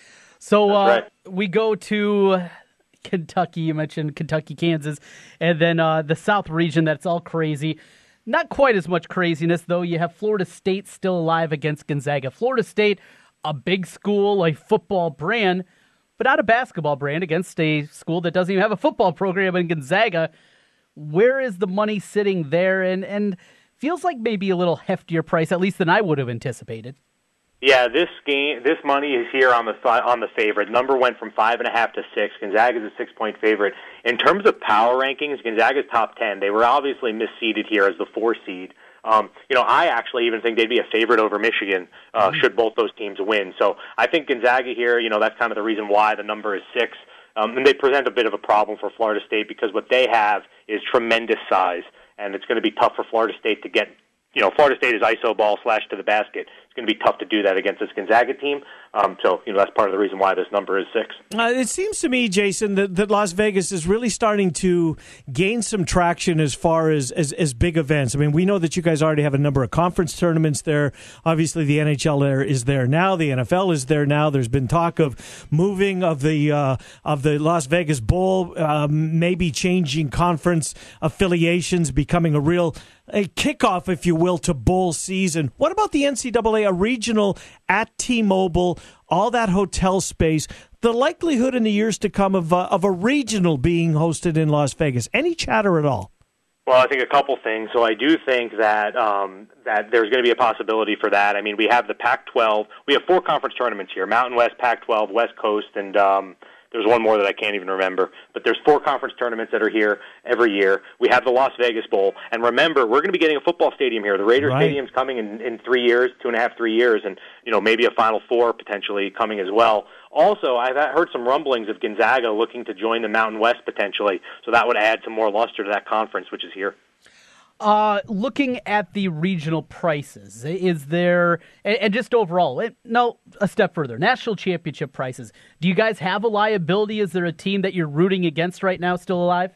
So uh, right. we go to Kentucky. You mentioned Kentucky, Kansas, and then uh, the South region. That's all crazy. Not quite as much craziness, though. You have Florida State still alive against Gonzaga. Florida State, a big school, a football brand, but not a basketball brand against a school that doesn't even have a football program in Gonzaga. Where is the money sitting there? And, and feels like maybe a little heftier price, at least than I would have anticipated. Yeah, this game, this money is here on the on the favorite. Number went from five and a half to six. Gonzaga is a six-point favorite. In terms of power rankings, Gonzaga's top ten. They were obviously misseeded here as the four seed. Um, you know, I actually even think they'd be a favorite over Michigan uh, mm-hmm. should both those teams win. So I think Gonzaga here, you know, that's kind of the reason why the number is six. Um, and they present a bit of a problem for Florida State because what they have is tremendous size, and it's going to be tough for Florida State to get. You know, Florida State is iso ball slash to the basket. It's going to be tough to do that against this Gonzaga team. Um, so, you know, that's part of the reason why this number is six. Uh, it seems to me, Jason, that, that Las Vegas is really starting to gain some traction as far as, as, as big events. I mean, we know that you guys already have a number of conference tournaments there. Obviously, the N H L there is there now. The N F L is there now. There's been talk of moving of the uh, of the Las Vegas Bowl, um, maybe changing conference affiliations, becoming a real a kickoff, if you will, to bowl season. What about the N C double A, a regional at T-Mobile, all that hotel space, the likelihood in the years to come of, uh, of a regional being hosted in Las Vegas? Any chatter at all? Well, I think a couple things. So I do think that um, that there's going to be a possibility for that. I mean, we have the Pac twelve. We have four conference tournaments here, Mountain West, Pac twelve, West Coast, and um, there's one more that I can't even remember. But there's four conference tournaments that are here every year. We have the Las Vegas Bowl. And remember, we're going to be getting a football stadium here. The Raiders right. Stadium's coming in, in three years, two and a half, three years, and you know maybe a Final Four potentially coming as well. Also, I've heard some rumblings of Gonzaga looking to join the Mountain West potentially, so that would add some more luster to that conference, which is here. Uh, looking at the regional prices, is there, and, and just overall, it, no, a step further, national championship prices, do you guys have a liability? Is there a team that you're rooting against right now still alive?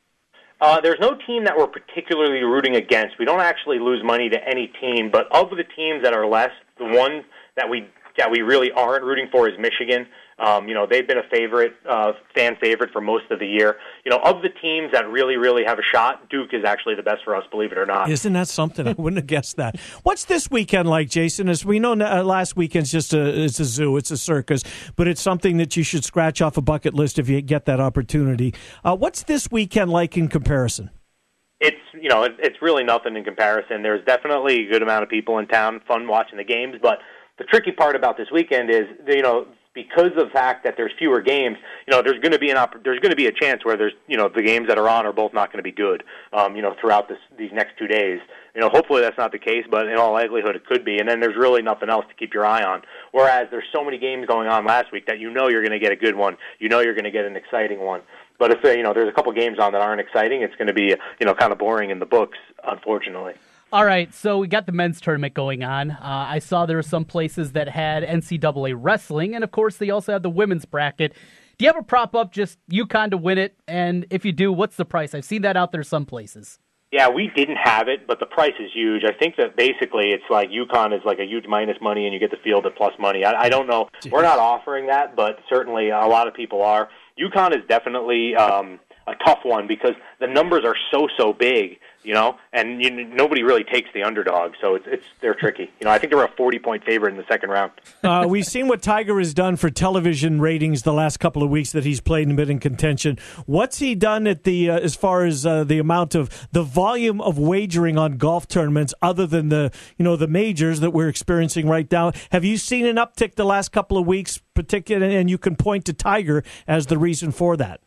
Uh, there's no team that we're particularly rooting against. We don't actually lose money to any team, but of the teams that are less, the one that we that we really aren't rooting for is Michigan. Um, you know, they've been a favorite, uh, fan favorite for most of the year. You know, of the teams that really, really have a shot, Duke is actually the best for us, believe it or not. Isn't that something? I wouldn't have guessed that. What's this weekend like, Jason? As we know, uh, last weekend's just a, it's a zoo, it's a circus, but it's something that you should scratch off a bucket list if you get that opportunity. Uh, what's this weekend like in comparison? It's, you know, it, it's really nothing in comparison. There's definitely a good amount of people in town, fun watching the games, but the tricky part about this weekend is, you know, because of the fact that there's fewer games, you know, there's going to be an opp- there's going to be a chance where there's, you know, the games that are on are both not going to be good, um, you know, throughout this, these next two days. You know, hopefully that's not the case, but in all likelihood it could be. And then there's really nothing else to keep your eye on. Whereas there's so many games going on last week that you know you're going to get a good one. You know you're going to get an exciting one. But if, you know, there's a couple games on that aren't exciting, it's going to be, you know, kind of boring in the books, unfortunately. All right, so we got the men's tournament going on. Uh, I saw there were some places that had N C double A wrestling, and of course they also had the women's bracket. Do you ever prop up just UConn to win it? And if you do, what's the price? I've seen that out there some places. Yeah, we didn't have it, but the price is huge. I think that basically it's like UConn is like a huge minus money, and you get the field at plus money. I, I don't know. Jeez. We're not offering that, but certainly a lot of people are. UConn is definitely um, a tough one because the numbers are so, so big. You know, and you, nobody really takes the underdog, so it's it's they're tricky. You know, I think they were a forty-point favorite in the second round. uh, we've seen what Tiger has done for television ratings the last couple of weeks that he's played in mid in contention. What's he done at the uh, as far as uh, the amount of the volume of wagering on golf tournaments, other than the you know the majors that we're experiencing right now? Have you seen an uptick the last couple of weeks, particularly, and you can point to Tiger as the reason for that?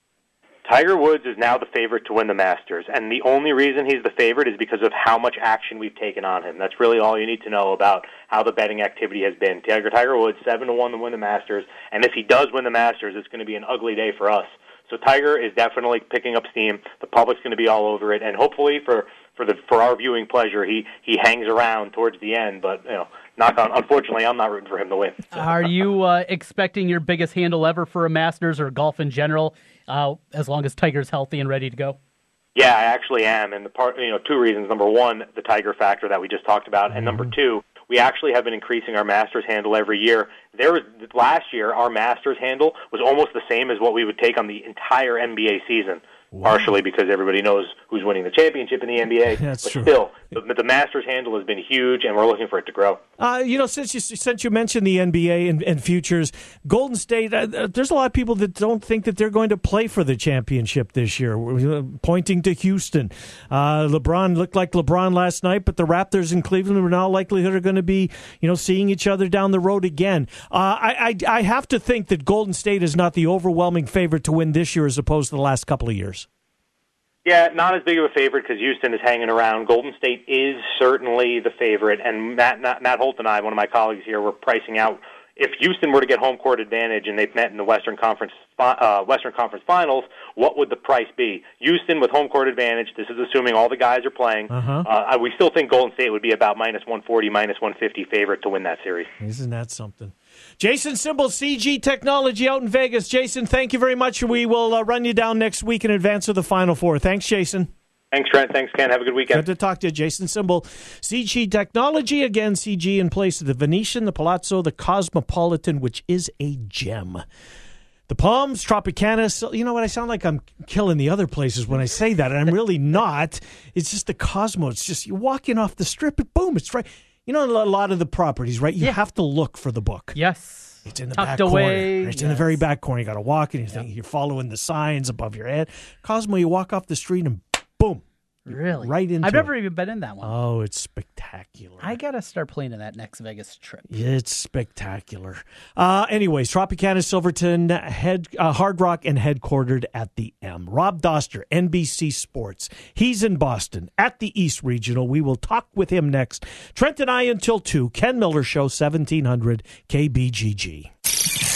Tiger Woods is now the favorite to win the Masters, and the only reason he's the favorite is because of how much action we've taken on him. That's really all you need to know about how the betting activity has been. Tiger Tiger Woods, seven to one to win the Masters, and if he does win the Masters, it's going to be an ugly day for us. So Tiger is definitely picking up steam. The public's going to be all over it, and hopefully for for the for our viewing pleasure, he he hangs around towards the end. But you know, knock on. Unfortunately, I'm not rooting for him to win. Are you uh, expecting your biggest handle ever for a Masters or golf in general? Uh, as long as Tiger's healthy and ready to go? Yeah, I actually am, and the part, you know, two reasons. Number one, the Tiger factor that we just talked about, and number two, we actually have been increasing our Masters handle every year. There was last year, our Masters handle was almost the same as what we would take on the entire N B A season. Wow. Partially because everybody knows who's winning the championship in the N B A. That's but true. Still, the, the Masters handle has been huge, and we're looking for it to grow. Uh, you know, since you since you mentioned the N B A and, and futures, Golden State, uh, there's a lot of people that don't think that they're going to play for the championship this year, We're pointing to Houston. Uh, LeBron looked like LeBron last night, but the Raptors in Cleveland are now likelihood are going to be, you know, seeing each other down the road again. Uh, I, I I have to think that Golden State is not the overwhelming favorite to win this year as opposed to the last couple of years. Yeah, not as big of a favorite because Houston is hanging around. Golden State is certainly the favorite, and Matt, Matt Holt and I, one of my colleagues here, were pricing out if Houston were to get home court advantage and they've met in the Western Conference uh, Western Conference Finals, what would the price be? Houston with home court advantage, this is assuming all the guys are playing. Uh-huh. Uh, we still think Golden State would be about minus one forty, minus one fifty favorite to win that series. Isn't that something? Jason Simbal, C G Technology out in Vegas. Jason, thank you very much. We will uh, run you down next week in advance of the Final Four. Thanks, Jason. Thanks, Trent. Thanks, Ken. Have a good weekend. Good to talk to you, Jason Simbal. C G Technology, again, C G in place of the Venetian, the Palazzo, the Cosmopolitan, which is a gem. The Palms, Tropicana. You know what? I sound like I'm killing the other places when I say that, and I'm really not. It's just the Cosmo. It's just, you're walking off the strip, and boom, it's right. You know, a lot of the properties, right? You yeah. have to look for the book. Yes. It's in the Tucked back away. corner. It's yes. in the very back corner. You got to walk, and you think you're following the signs above your head. Cosmo, you walk off the street, and boom. Really? Right into I've never it. even been in that one. Oh, it's spectacular. I got to start playing in that next Vegas trip. It's spectacular. Uh, anyways, Tropicana, Silverton, head, uh, Hard Rock, and headquartered at the M. Rob Doster, N B C Sports. He's in Boston at the East Regional. We will talk with him next. Trent and I until two. Ken Miller Show, seventeen hundred K B G G.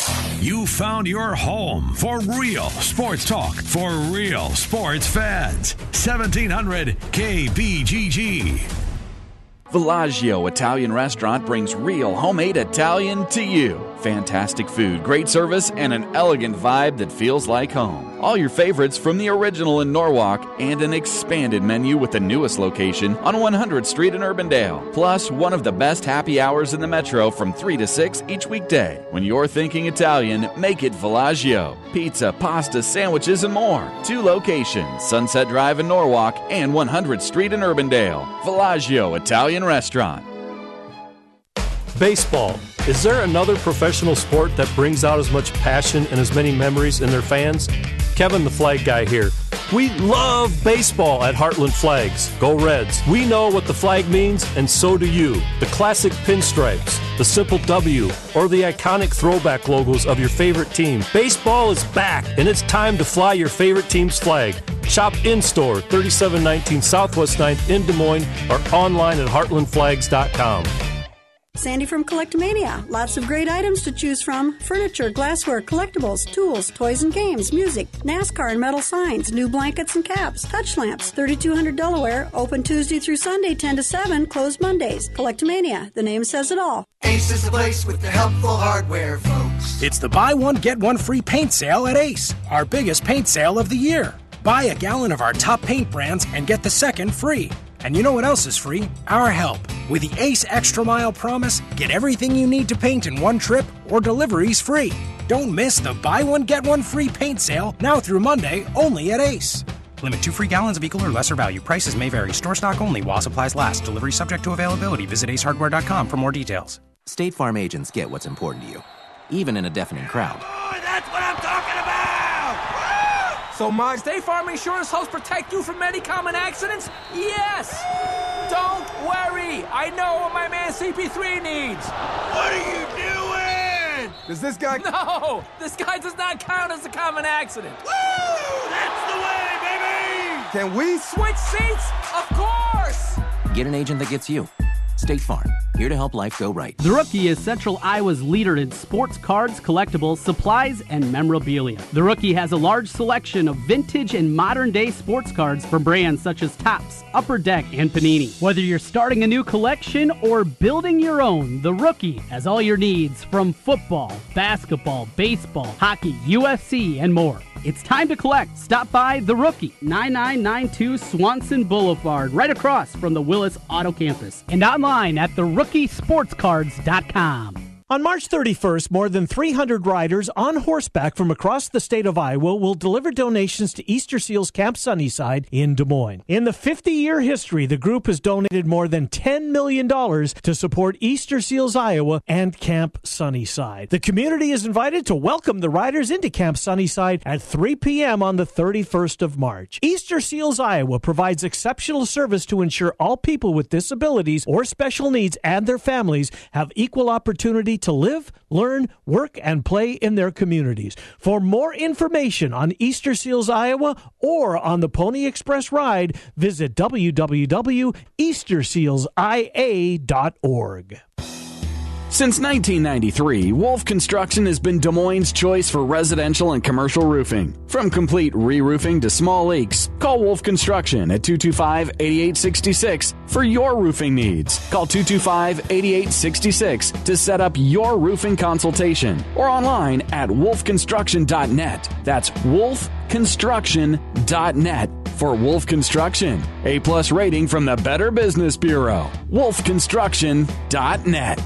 You found your home for real sports talk for real sports fans. seventeen hundred K B G G. Villaggio Italian Restaurant brings real homemade Italian to you. Fantastic food, great service, and an elegant vibe that feels like home. All your favorites from the original in Norwalk and an expanded menu with the newest location on one hundredth Street in Urbandale. Plus, one of the best happy hours in the metro from three to six each weekday. When you're thinking Italian, make it Villaggio. Pizza, pasta, sandwiches, and more. Two locations, Sunset Drive in Norwalk and one hundredth Street in Urbandale. Villaggio Italian Restaurant. Baseball. Is there another professional sport that brings out as much passion and as many memories in their fans? Kevin the Flag Guy here. We love baseball at Heartland Flags. Go Reds. We know what the flag means, and so do you. The classic pinstripes, the simple W, or the iconic throwback logos of your favorite team. Baseball is back, and it's time to fly your favorite team's flag. Shop in-store, thirty-seven nineteen Southwest ninth in Des Moines, or online at heartland flags dot com. Sandy from Collectomania. Lots of great items to choose from. Furniture, glassware, collectibles, tools, toys and games, music, NASCAR and metal signs, new blankets and caps, touch lamps, thirty-two hundred Delaware, open Tuesday through Sunday, ten to seven, closed Mondays. Collectomania, the name says it all. Ace is the place with the helpful hardware, folks. It's the buy one, get one free paint sale at Ace, our biggest paint sale of the year. Buy a gallon of our top paint brands and get the second free. And you know what else is free? Our help. With the Ace Extra Mile Promise, get everything you need to paint in one trip or deliveries free. Don't miss the buy one, get one free paint sale now through Monday only at Ace. Limit two free gallons of equal or lesser value. Prices may vary. Store stock only while supplies last. Delivery subject to availability. Visit ace hardware dot com for more details. State Farm agents get what's important to you, even in a deafening crowd. Oh, that's what I'm talking about! So, my State Farm Insurance helps protect you from many common accidents? Yes! Don't worry! I know what my man C P three needs! What are you doing? Does this guy... No! This guy does not count as a common accident! Woo! That's the way, baby! Can we switch seats? Of course! Get an agent that gets you. State Farm, here to help life go right. The Rookie is Central Iowa's leader in sports cards, collectibles, supplies, and memorabilia. The Rookie has a large selection of vintage and modern-day sports cards from brands such as Topps, Upper Deck, and Panini. Whether you're starting a new collection or building your own, The Rookie has all your needs from football, basketball, baseball, hockey, U F C, and more. It's time to collect. Stop by The Rookie, ninety-nine ninety-two Swanson Boulevard, right across from the Willis Auto Campus, and online at the rookie sports cards dot com. On March thirty-first, more than three hundred riders on horseback from across the state of Iowa will deliver donations to Easter Seals Camp Sunnyside in Des Moines. In the fifty-year history, the group has donated more than ten million dollars to support Easter Seals Iowa and Camp Sunnyside. The community is invited to welcome the riders into Camp Sunnyside at three p.m. on the thirty-first of March. Easter Seals Iowa provides exceptional service to ensure all people with disabilities or special needs and their families have equal opportunity to live, learn, work, and play in their communities. For more information on Easter Seals Iowa or on the Pony Express ride, visit w w w dot easter seals i a dot org. Since nineteen ninety-three, Wolf Construction has been Des Moines' choice for residential and commercial roofing. From complete re-roofing to small leaks, call Wolf Construction at two two five, eight eight six six for your roofing needs. Call two two five, eight eight six six to set up your roofing consultation or online at wolf construction dot net. That's wolf construction dot net for Wolf Construction. A-plus rating from the Better Business Bureau. wolf construction dot net.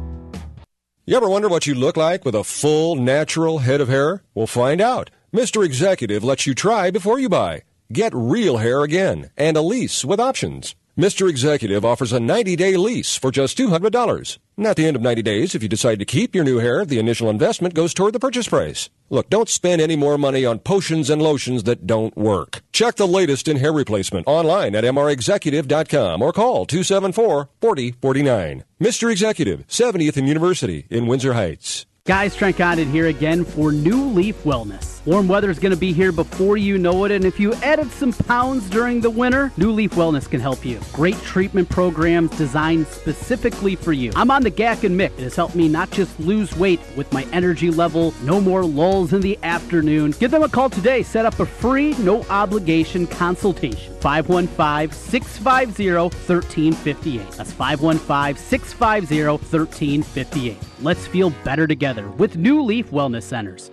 You ever wonder what you look like with a full, natural head of hair? Well, find out. Mister Executive lets you try before you buy. Get real hair again and a lease with options. Mister Executive offers a ninety-day lease for just two hundred dollars. And at the end of ninety days, if you decide to keep your new hair, the initial investment goes toward the purchase price. Look, don't spend any more money on potions and lotions that don't work. Check the latest in hair replacement online at m r executive dot com or call two seven four, four zero four nine. Mister Executive, seventieth and University in Windsor Heights. Guys, Trent Condon here again for New Leaf Wellness. Warm weather is going to be here before you know it, and if you added some pounds during the winter, New Leaf Wellness can help you. Great treatment programs designed specifically for you. I'm on the G A C and Mick. It has helped me not just lose weight with my energy level, no more lulls in the afternoon. Give them a call today. Set up a free, no-obligation consultation. five one five, six five zero, one three five eight. That's five one five, six five zero, one three five eight. Let's feel better together with New Leaf Wellness Centers.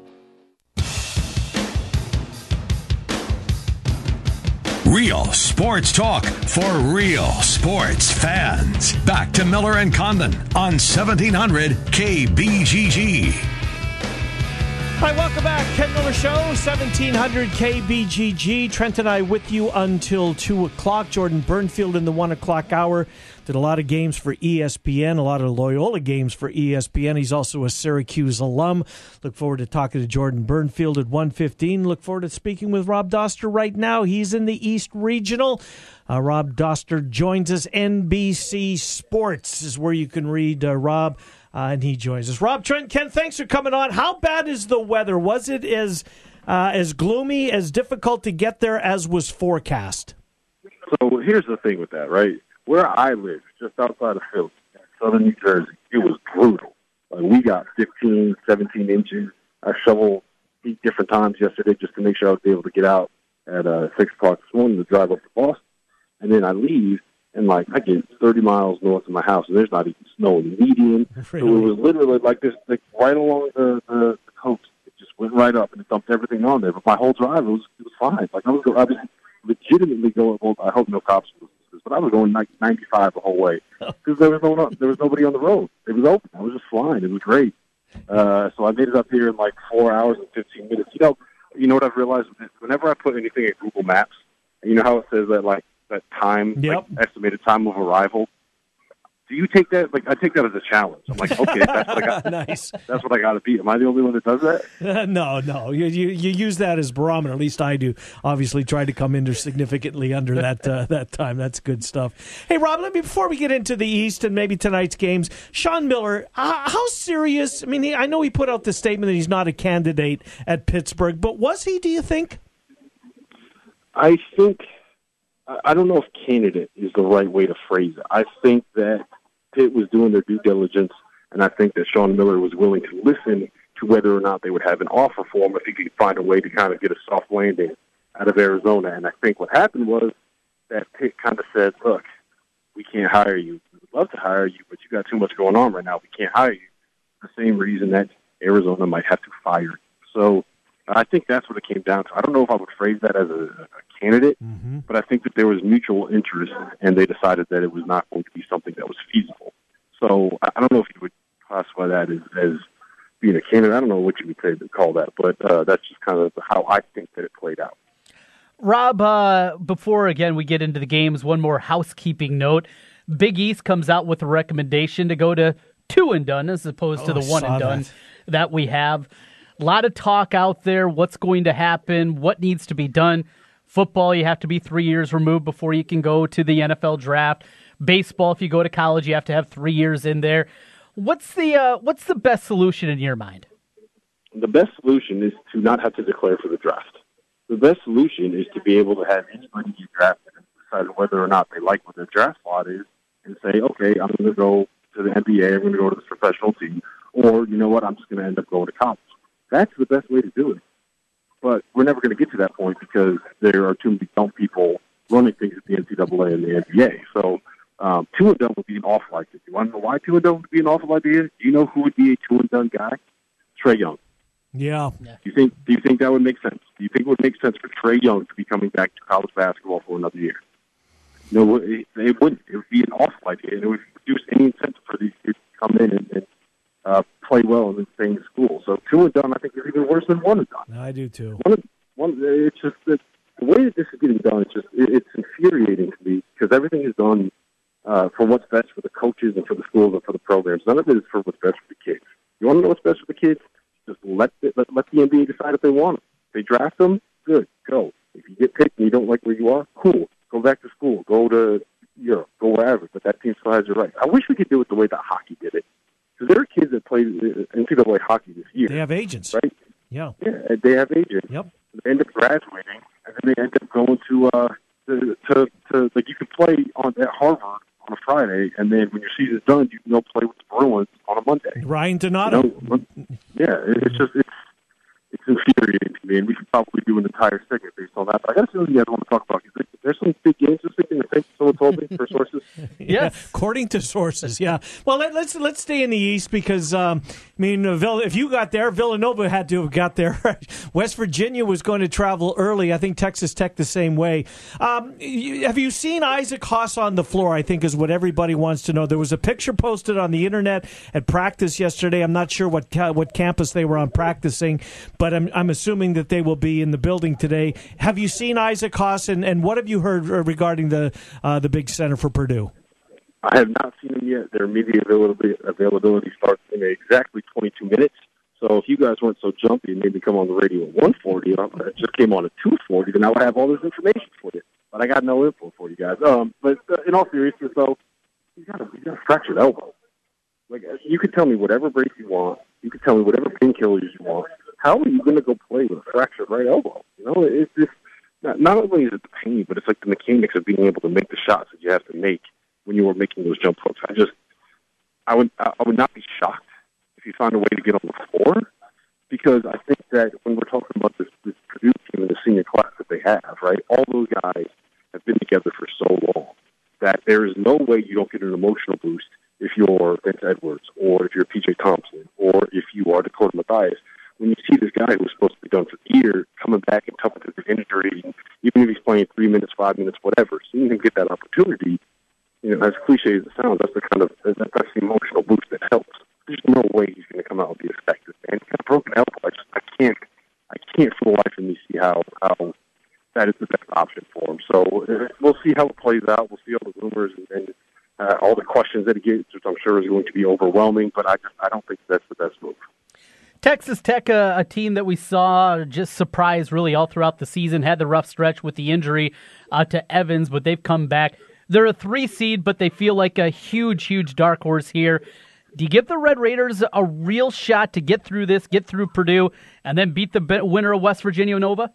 Real sports talk for real sports fans. Back to Miller and Condon on seventeen hundred K B G G. All right, welcome back. Ken Miller Show, seventeen hundred K B G G. Trent and I with you until two o'clock. Jordan Burnfield in the one o'clock hour. Did a lot of games for E S P N, a lot of Loyola games for E S P N. He's also a Syracuse alum. Look forward to talking to Jordan Burnfield at one fifteen. Look forward to speaking with Rob Doster right now. He's in the East Regional. Uh, Rob Doster joins us. N B C Sports is where you can read uh, Rob. Uh, and he joins us. Rob, Trent, Ken, thanks for coming on. How bad is the weather? Was it as uh, as gloomy, as difficult to get there as was forecast? So here's the thing with that, right? Where I live, just outside of Philly, southern New Jersey, it was brutal. Like, we got fifteen, seventeen inches. I shoveled eight different times yesterday just to make sure I was able to get out at uh, six o'clock this morning to drive up to Boston. And then I leave, and, like, I get thirty miles north of my house, and there's not even snow in the median. Really? So it was literally like this, like right along the, the, the coast. It just went right up, and it dumped everything on there. But my whole drive, it was it was fine. Like, I was, I was legitimately going, well, I hope no cops will listen to this, but I was going like ninety-five the whole way because there was no there was nobody on the road. It was open. I was just flying. It was great. Uh, so I made it up here in like four hours and fifteen minutes. You know, you know what I've realized? Whenever I put anything in Google Maps, you know how it says that like that time, yep. like estimated time of arrival. Do you take that? Like, I take that as a challenge. I'm like, okay, that's what I got. Nice. That's what I got to beat. Am I the only one that does that? Uh, no, no. You, you you use that as barometer. At least I do. Obviously, try to come in significantly under that uh, that time. That's good stuff. Hey, Rob, let me before we get into the East and maybe tonight's games, Sean Miller, uh, how serious? I mean, he, I know he put out the statement that he's not a candidate at Pittsburgh, but was he? Do you think? I think. I don't know if candidate is the right way to phrase it. I think that Pitt was doing their due diligence, and I think that Sean Miller was willing to listen to whether or not they would have an offer for him if he could find a way to kind of get a soft landing out of Arizona. And I think what happened was that Pitt kind of said, look, we can't hire you. We would love to hire you, but you got too much going on right now. We can't hire you. The same reason that Arizona might have to fire you. So I think that's what it came down to. I don't know if I would phrase that as a, a candidate, mm-hmm. but I think that there was mutual interest, and they decided that it was not going to be something that was feasible. So I don't know if you would classify that as, as being a candidate. I don't know what you would say to call that, but uh, that's just kind of how I think that it played out. Rob, uh, before, again, we get into the games, one more housekeeping note. Big East comes out with a recommendation to go to two and done as opposed oh, to the one and done that. that we have. A lot of talk out there, what's going to happen, what needs to be done. Football, you have to be three years removed before you can go to the N F L draft. Baseball, if you go to college, you have to have three years in there. What's the uh, what's the best solution in your mind? The best solution is to not have to declare for the draft. The best solution is to be able to have anybody get drafted and decide whether or not they like what their draft slot is and say, okay, I'm going to go to the N B A, I'm going to go to this professional team, or, you know what, I'm just going to end up going to college. That's the best way to do it. But we're never going to get to that point because there are too many dumb people running things at the N C double A and the N B A. So um, two and done would be an awful idea. You want to know why two and done would be an awful idea? Do you know who would be a two and done guy? Trae Young. Yeah. Do you think? Do you think that would make sense? Do you think it would make sense for Trae Young to be coming back to college basketball for another year? No, it, it wouldn't. It would be an awful idea, and it would reduce any incentive for these kids to come in and, and uh, play well and then stay in school. So two and done, I think, is even worse than one and done. I do too. One, one, it's just that the way that this is getting done. It's just it, it's infuriating to me because everything is done uh, for what's best for the coaches and for the schools and for the programs. None of it is for what's best for the kids. You want to know what's best for the kids? Just let the, let, let the N B A decide if they want them. If they draft them, good, go. If you get picked and you don't like where you are, cool. Go back to school. Go to Europe. Go wherever. But that team still has your right. I wish we could do it the way that hockey did it. Because there are kids that play N C double A hockey this year. They have agents. Right? Yeah. Yeah, they have agents. Yep. They end up graduating, and then they end up going to, uh, to, to, to like, you can play on at Harvard on a Friday, and then when your season's done, you can go play with the Bruins on a Monday. Ryan Donato. You know? Yeah, it's just, it's, it's infuriating to me, and we should probably do an entire segment based on that. But I got to see what you guys want to talk about. There's some big games this weekend, I think someone told me, for sources. Yeah, according to sources, yeah. Well, let, let's let's stay in the East because, um, I mean, uh, Vill- if you got there, Villanova had to have got there. West Virginia was going to travel early. I think Texas Tech the same way. Um, you, have you seen Isaac Haas on the floor, I think is what everybody wants to know. There was a picture posted on the internet at practice yesterday. I'm not sure what ca- what campus they were on practicing, but I'm, I'm assuming that they will be in the building today. Have you seen Isaac Haas, and, and what have you heard regarding the uh, the big center for Purdue? I have not seen them yet. Their media availability, availability starts in exactly twenty-two minutes. So if you guys weren't so jumpy and made me come on the radio at one forty, and I just came on at two forty, then I would have all this information for you. But I got no info for you guys. Um, but uh, in all seriousness, though, he's got a, he's got a fractured elbow. Like, you could tell me whatever brace you want. You could tell me whatever painkillers you want. How are you going to go play with a fractured right elbow? You know, it's just not, not only is it the pain, but it's like the mechanics of being able to make the shots that you have to make when you were making those jump hooks. I just, I would, I would not be shocked if you find a way to get on the floor, because I think that when we're talking about this, this Purdue team and the senior class that they have, right, all those guys have been together for so long that there is no way you don't get an emotional boost if you're Vince Edwards or if you're P J Thompson or if you are Dakota Mathias. When you see this guy who's supposed to be done for the year coming back and tough with his injury, even if he's playing three minutes, five minutes, whatever, seeing him get that opportunity, you know, as cliche as it sounds, that's the kind of that's the emotional boost that helps. There's no way he's going to come out and be effective. And he's got a broken elbow. I just I can't I can't for the life of me see how how that is the best option for him. So uh, we'll see how it plays out. We'll see all the rumors and, and uh, all the questions that he gets, which I'm sure is going to be overwhelming. But I just I don't think that's the best move. Texas Tech, a, a team that we saw just surprise really all throughout the season, had the rough stretch with the injury uh, to Evans, but they've come back. They're a three seed, but they feel like a huge, huge dark horse here. Do you give the Red Raiders a real shot to get through this, get through Purdue, and then beat the winner of West Virginia Nova?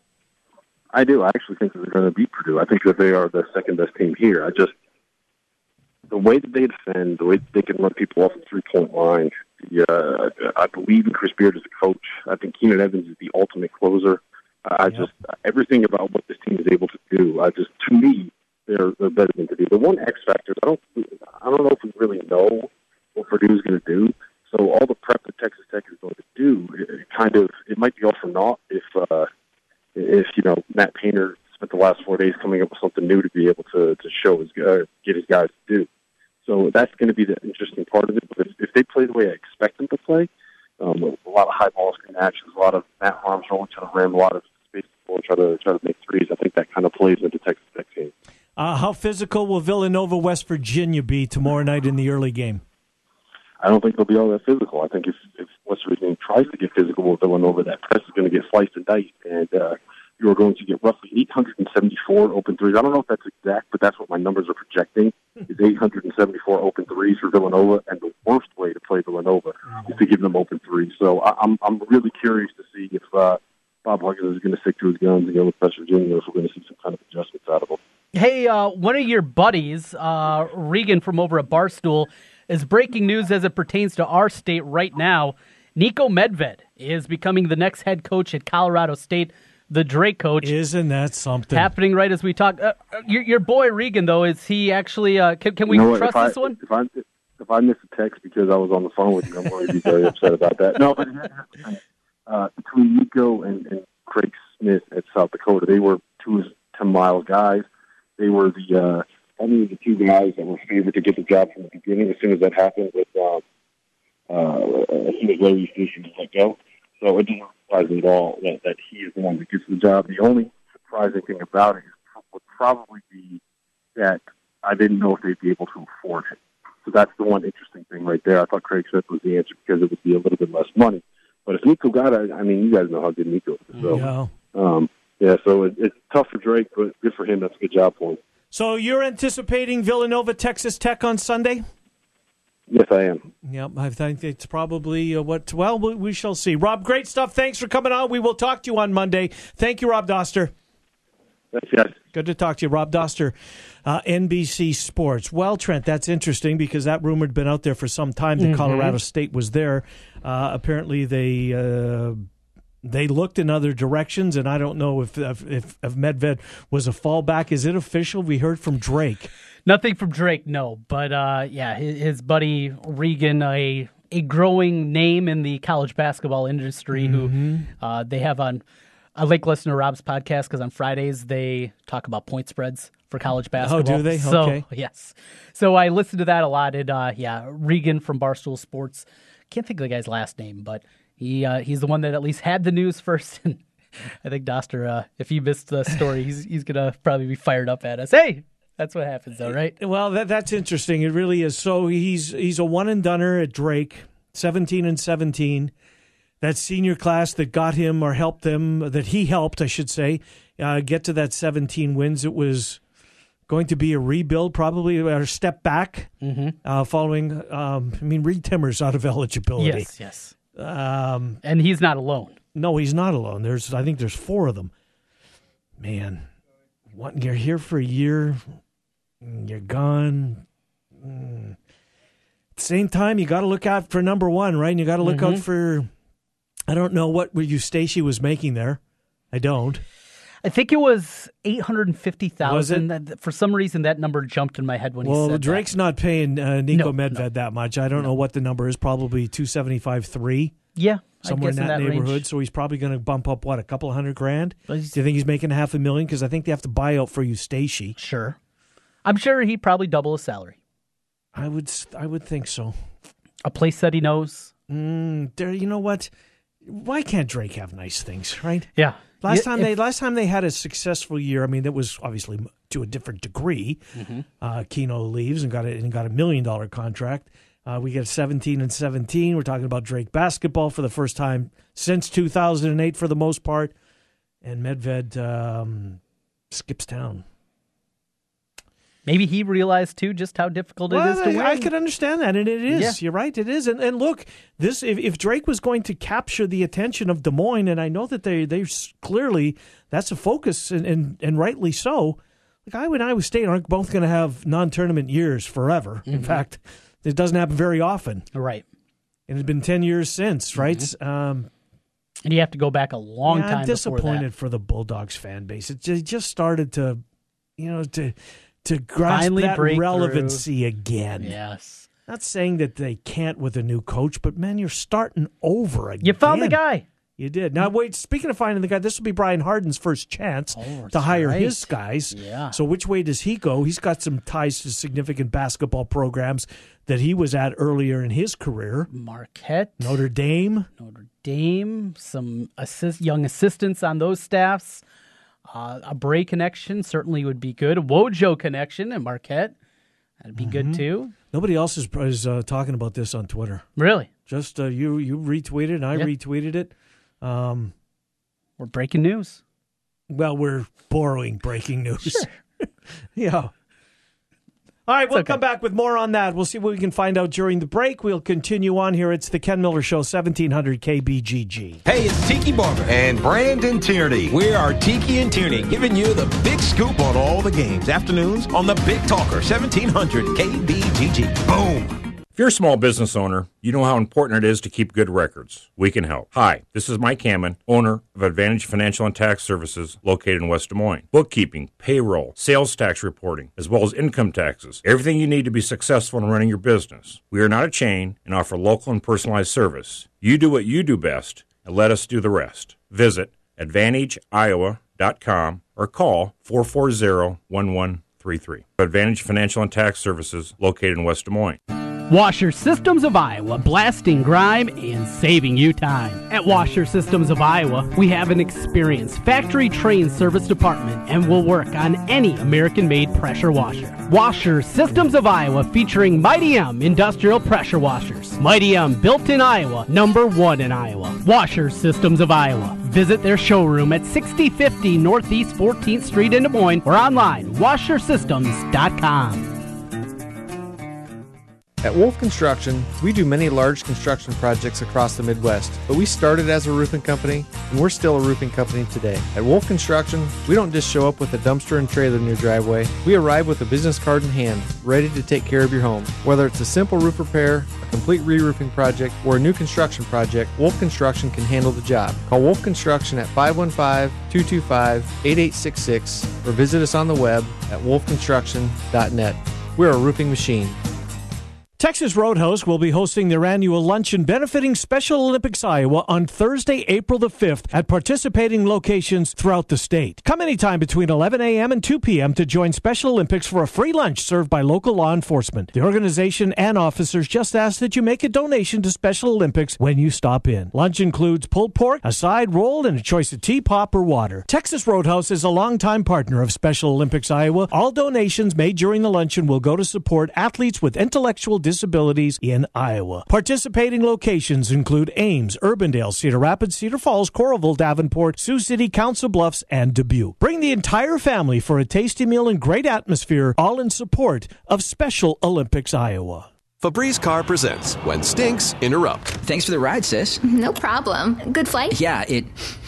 I do. I actually think that they're going to beat Purdue. I think that they are the second best team here. I just, the way that they defend, the way that they can run people off the three-point line, the, uh, I believe in Chris Beard as a coach. I think Keenan Evans is the ultimate closer. Uh, I just, everything about what this team is able to do, I just, to me, they're, they're better than Purdue. The one X factor, I don't, I don't know if we really know what Purdue is going to do. So all the prep that Texas Tech is going to do, it, it kind of, it might be all for naught if, uh, if you know, Matt Painter spent the last four days coming up with something new to be able to to show his uh, get his guys to do. So that's going to be the interesting part of it. But if, if they play the way I expect them to play, um, with a lot of high ball screen actions, a lot of Matt Harms rolling to the rim, a lot of space to try to try to make threes, I think that kind of plays into Texas Tech's game. Uh, how physical will Villanova West Virginia be tomorrow night in the early game? I don't think they'll be all that physical. I think if, if West Virginia tries to get physical with Villanova, that press is going to get sliced and diced, and uh, you are going to get roughly eight hundred seventy-four open threes. I don't know if that's exact, but that's what my numbers are projecting, is eight hundred seventy-four open threes for Villanova, and the worst way to play Villanova is to give them open threes. So I, I'm I'm really curious to see if uh, Bob Huggins is going to stick to his guns and go with West Virginia, or if we're going to see some kind of adjustments out of them. Hey, uh, one of your buddies, uh, Regan from over at Barstool, is breaking news as it pertains to our state right now. Niko Medved is becoming the next head coach at Colorado State, the Drake coach. Isn't that something? Happening right as we talk. Uh, your, your boy Regan, though, is he actually, uh, can, can we you know trust I, this one? If I, if I miss a text because I was on the phone with you, I'm going to be very upset about that. No, but uh, between Niko and, and Craig Smith at South Dakota, they were two ten-mile guys. They were the uh, only the two guys that were favored to get the job from the beginning. As soon as that happened, with uh, uh, as soon as Larry Station was let go, so it doesn't surprise me at all that, that he is the one that gets the job. The only surprising thing about it is, would probably be that I didn't know if they'd be able to afford it. So that's the one interesting thing right there. I thought Craig Smith was the answer because it would be a little bit less money. But if Niko got it, I mean, you guys know how good Niko is. So, yeah. Um, yeah, so it, it's tough for Drake, but good for him. That's a good job for him. So you're anticipating Villanova, Texas Tech on Sunday? Yes, I am. Yep, I think it's probably uh, what, well, we, we shall see. Rob, great stuff. Thanks for coming on. We will talk to you on Monday. Thank you, Rob Doster. Thanks, guys. Good to talk to you. Rob Doster, uh, N B C Sports. Well, Trent, that's interesting because that rumor had been out there for some time that Mm-hmm. Colorado State was there. Uh, apparently, they uh, they looked in other directions, and I don't know if, if, if, if Medved was a fallback. Is it official? We heard from Drake. Nothing from Drake, no. But, uh, yeah, his, his buddy Regan, a a growing name in the college basketball industry, Mm-hmm. who uh, they have on... I like listening to Rob's podcast because on Fridays they talk about point spreads for college basketball. Oh, do they? So, okay. Yes. So I listened to that a lot. And, uh, yeah, Regan from Barstool Sports. Can't think of the guy's last name, but he uh, he's the one that at least had the news first. And I think Doster, uh, if he missed the story, he's he's gonna probably be fired up at us. Hey, that's what happens, though, right? Well, that that's interesting. It really is. So he's he's a one and doneer at Drake, seventeen and seventeen. That senior class that got him or helped them, that he helped, I should say, uh, get to that seventeen wins. It was going to be a rebuild, probably, or a step back Mm-hmm. uh, following, um, I mean, Reed Timmer's out of eligibility. Yes, yes. Um, and he's not alone. No, he's not alone. There's, I think there's four of them. Man, what, you're here for a year, you're gone. Mm. At the same time, you got to look out for number one, right? And you got to look Mm-hmm. out for... I don't know what Eustachy was making there. I don't. I think it was eight hundred fifty thousand. Was For some reason, that number jumped in my head when he Well, said Drake's that. not paying uh, Nico No, Medved no. that much. I don't know what the number is. Probably two seventy-five, three. Yeah, I somewhere in guess that, in that neighborhood. range. So he's probably going to bump up, what, a couple of hundred grand? But Do he's- you think he's making half a million? Because I think they have to buy out for Eustachy. Sure. I'm sure he'd probably double his salary. I would I would think so. A place that he knows. Mm, there, you know what? Why can't Drake have nice things, right? Yeah. Last Yeah, time if- they last time they had a successful year. I mean, that was obviously to a different degree. Mhm. Uh, Keno leaves and got a, and got a million dollar contract. Uh, we get seventeen and seventeen. We're talking about Drake basketball for the first time since two thousand eight, for the most part. And Medved um, skips town. Maybe he realized, too, just how difficult Well, it is to I, win. I could understand that, and it is. Yeah. You're right, it is. And, and look, this if, if Drake was going to capture the attention of Des Moines, and I know that they they clearly that's a focus, and, and, and rightly so. Like Iowa and Iowa State aren't both going to have non-tournament years forever. In Mhm. fact, it doesn't happen very often. Right. And it's been ten years since, right? Mhm. Um, and you have to go back a long yeah, time I'm before disappointed that. for the Bulldogs fan base. It ju- just started to, you know, to to grasp Finally that break relevancy again. Yes. Not saying that they can't with a new coach, but man, you're starting over again. You found the guy. You did. Now, wait, speaking of finding the guy, this will be Brian Harden's first chance Oh, to hire right. his guys. Yeah. So which way does he go? He's got some ties to significant basketball programs that he was at earlier in his career. Marquette. Notre Dame. Notre Dame. Some assist, young assistants on those staffs. Uh, a Bray connection certainly would be good. A Wojo connection at Marquette. That'd be good, too. Nobody else is, is uh, talking about this on Twitter. Really? Just uh, you you retweeted and I Yeah. retweeted it. Um, We're breaking news. Well, we're borrowing breaking news. Sure. Yeah. All right, we'll okay. come back with more on that. We'll see what we can find out during the break. We'll continue on here. It's the Ken Miller Show, seventeen hundred K B G G. Hey, it's Tiki Barber and Brandon Tierney. We are Tiki and Tierney, giving you the big scoop on all the games. Afternoons on the Big Talker, seventeen hundred K B G G. Boom. If you're a small business owner, you know how important it is to keep good records. We can help. Hi, this is Mike Hammond, owner of Advantage Financial and Tax Services located in West Des Moines. Bookkeeping, payroll, sales tax reporting, as well as income taxes. Everything you need to be successful in running your business. We are not a chain and offer local and personalized service. You do what you do best and let us do the rest. Visit advantage iowa dot com or call four four zero, one one three three. Advantage Financial and Tax Services located in West Des Moines. Washer Systems of Iowa, blasting grime and saving you time. At Washer Systems of Iowa, we have an experienced factory-trained service department and will work on any American-made pressure washer. Washer Systems of Iowa, featuring Mighty M industrial pressure washers. Mighty M, built in Iowa, number one in Iowa. Washer Systems of Iowa. Visit their showroom at sixty fifty Northeast fourteenth Street in Des Moines or online, washer systems dot com. At Wolf Construction, we do many large construction projects across the Midwest, but we started as a roofing company, and we're still a roofing company today. At Wolf Construction, we don't just show up with a dumpster and trailer in your driveway. We arrive with a business card in hand, ready to take care of your home. Whether it's a simple roof repair, a complete re-roofing project, or a new construction project, Wolf Construction can handle the job. Call Wolf Construction at five one five, two two five, eight eight six six or visit us on the web at wolf construction dot net. We're a roofing machine. Texas Roadhouse will be hosting their annual luncheon benefiting Special Olympics Iowa on Thursday, April the fifth at participating locations throughout the state. Come anytime between eleven a.m. and two p.m. to join Special Olympics for a free lunch served by local law enforcement. The organization and officers just ask that you make a donation to Special Olympics when you stop in. Lunch includes pulled pork, a side roll, and a choice of tea, pop, or water. Texas Roadhouse is a longtime partner of Special Olympics Iowa. All donations made during the luncheon will go to support athletes with intellectual disabilities in Iowa. Participating locations include Ames, Urbandale, Cedar Rapids, Cedar Falls, Coralville, Davenport, Sioux City, Council Bluffs, and Dubuque. Bring the entire family for a tasty meal and great atmosphere, all in support of Special Olympics Iowa. Febreze Car presents When Stinks Interrupt. Thanks for the ride, sis. No problem. Good flight? Yeah, it...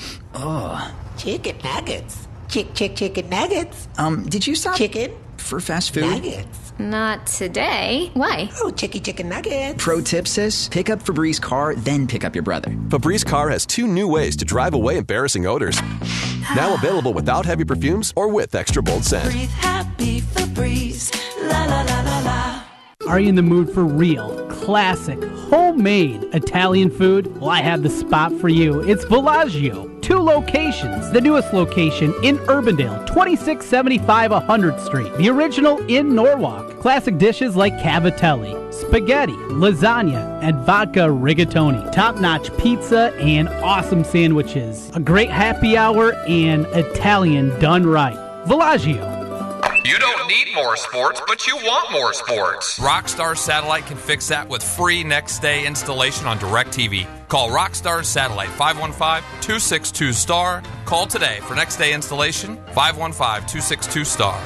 Oh. Chicken nuggets. Chick, chick, chicken nuggets. Um, did you stop... Chicken. For fast food? Nuggets. Not today. Why? Oh, chicky chicken nuggets. Pro tip, sis. Pick up Febreze Car, then pick up your brother. Febreze Car has two new ways to drive away embarrassing odors. Now available without heavy perfumes or with extra bold scent. Breathe happy Febreze. La la la la la. Are you in the mood for real, classic, homemade Italian food? Well, I have the spot for you. It's Villaggio. Two locations. The newest location in Urbandale, twenty-six seventy-five one hundredth Street. The original in Norwalk. Classic dishes like cavatelli, spaghetti, lasagna, and vodka rigatoni. Top-notch pizza and awesome sandwiches. A great happy hour and Italian done right. Villaggio. You don't need more sports, but you want more sports. Rockstar Satellite can fix that with free next-day installation on DirecTV. Call Rockstar Satellite, five one five, two six two, S T A R. Call today for next-day installation, five one five, two six two, S T A R.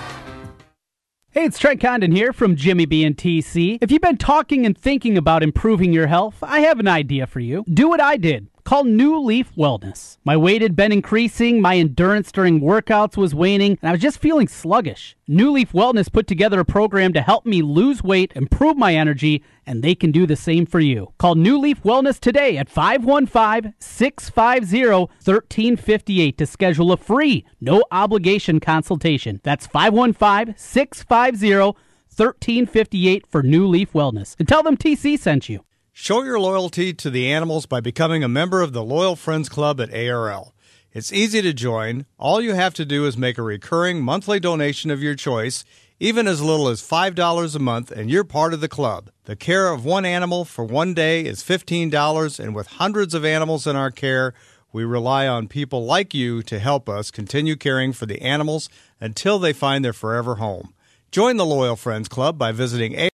Hey, it's Trent Condon here from Jimmy B and T C. If you've been talking and thinking about improving your health, I have an idea for you. Do what I did. Call New Leaf Wellness. My weight had been increasing, my endurance during workouts was waning, and I was just feeling sluggish. New Leaf Wellness put together a program to help me lose weight, improve my energy, and they can do the same for you. Call New Leaf Wellness today at five one five, six five zero, one three five eight to schedule a free, no-obligation consultation. That's five one five, six five zero, one three five eight for New Leaf Wellness. And tell them T C sent you. Show your loyalty to the animals by becoming a member of the Loyal Friends Club at A R L. It's easy to join. All you have to do is make a recurring monthly donation of your choice, even as little as five dollars a month, and you're part of the club. The care of one animal for one day is fifteen dollars, and with hundreds of animals in our care, we rely on people like you to help us continue caring for the animals until they find their forever home. Join the Loyal Friends Club by visiting A R L.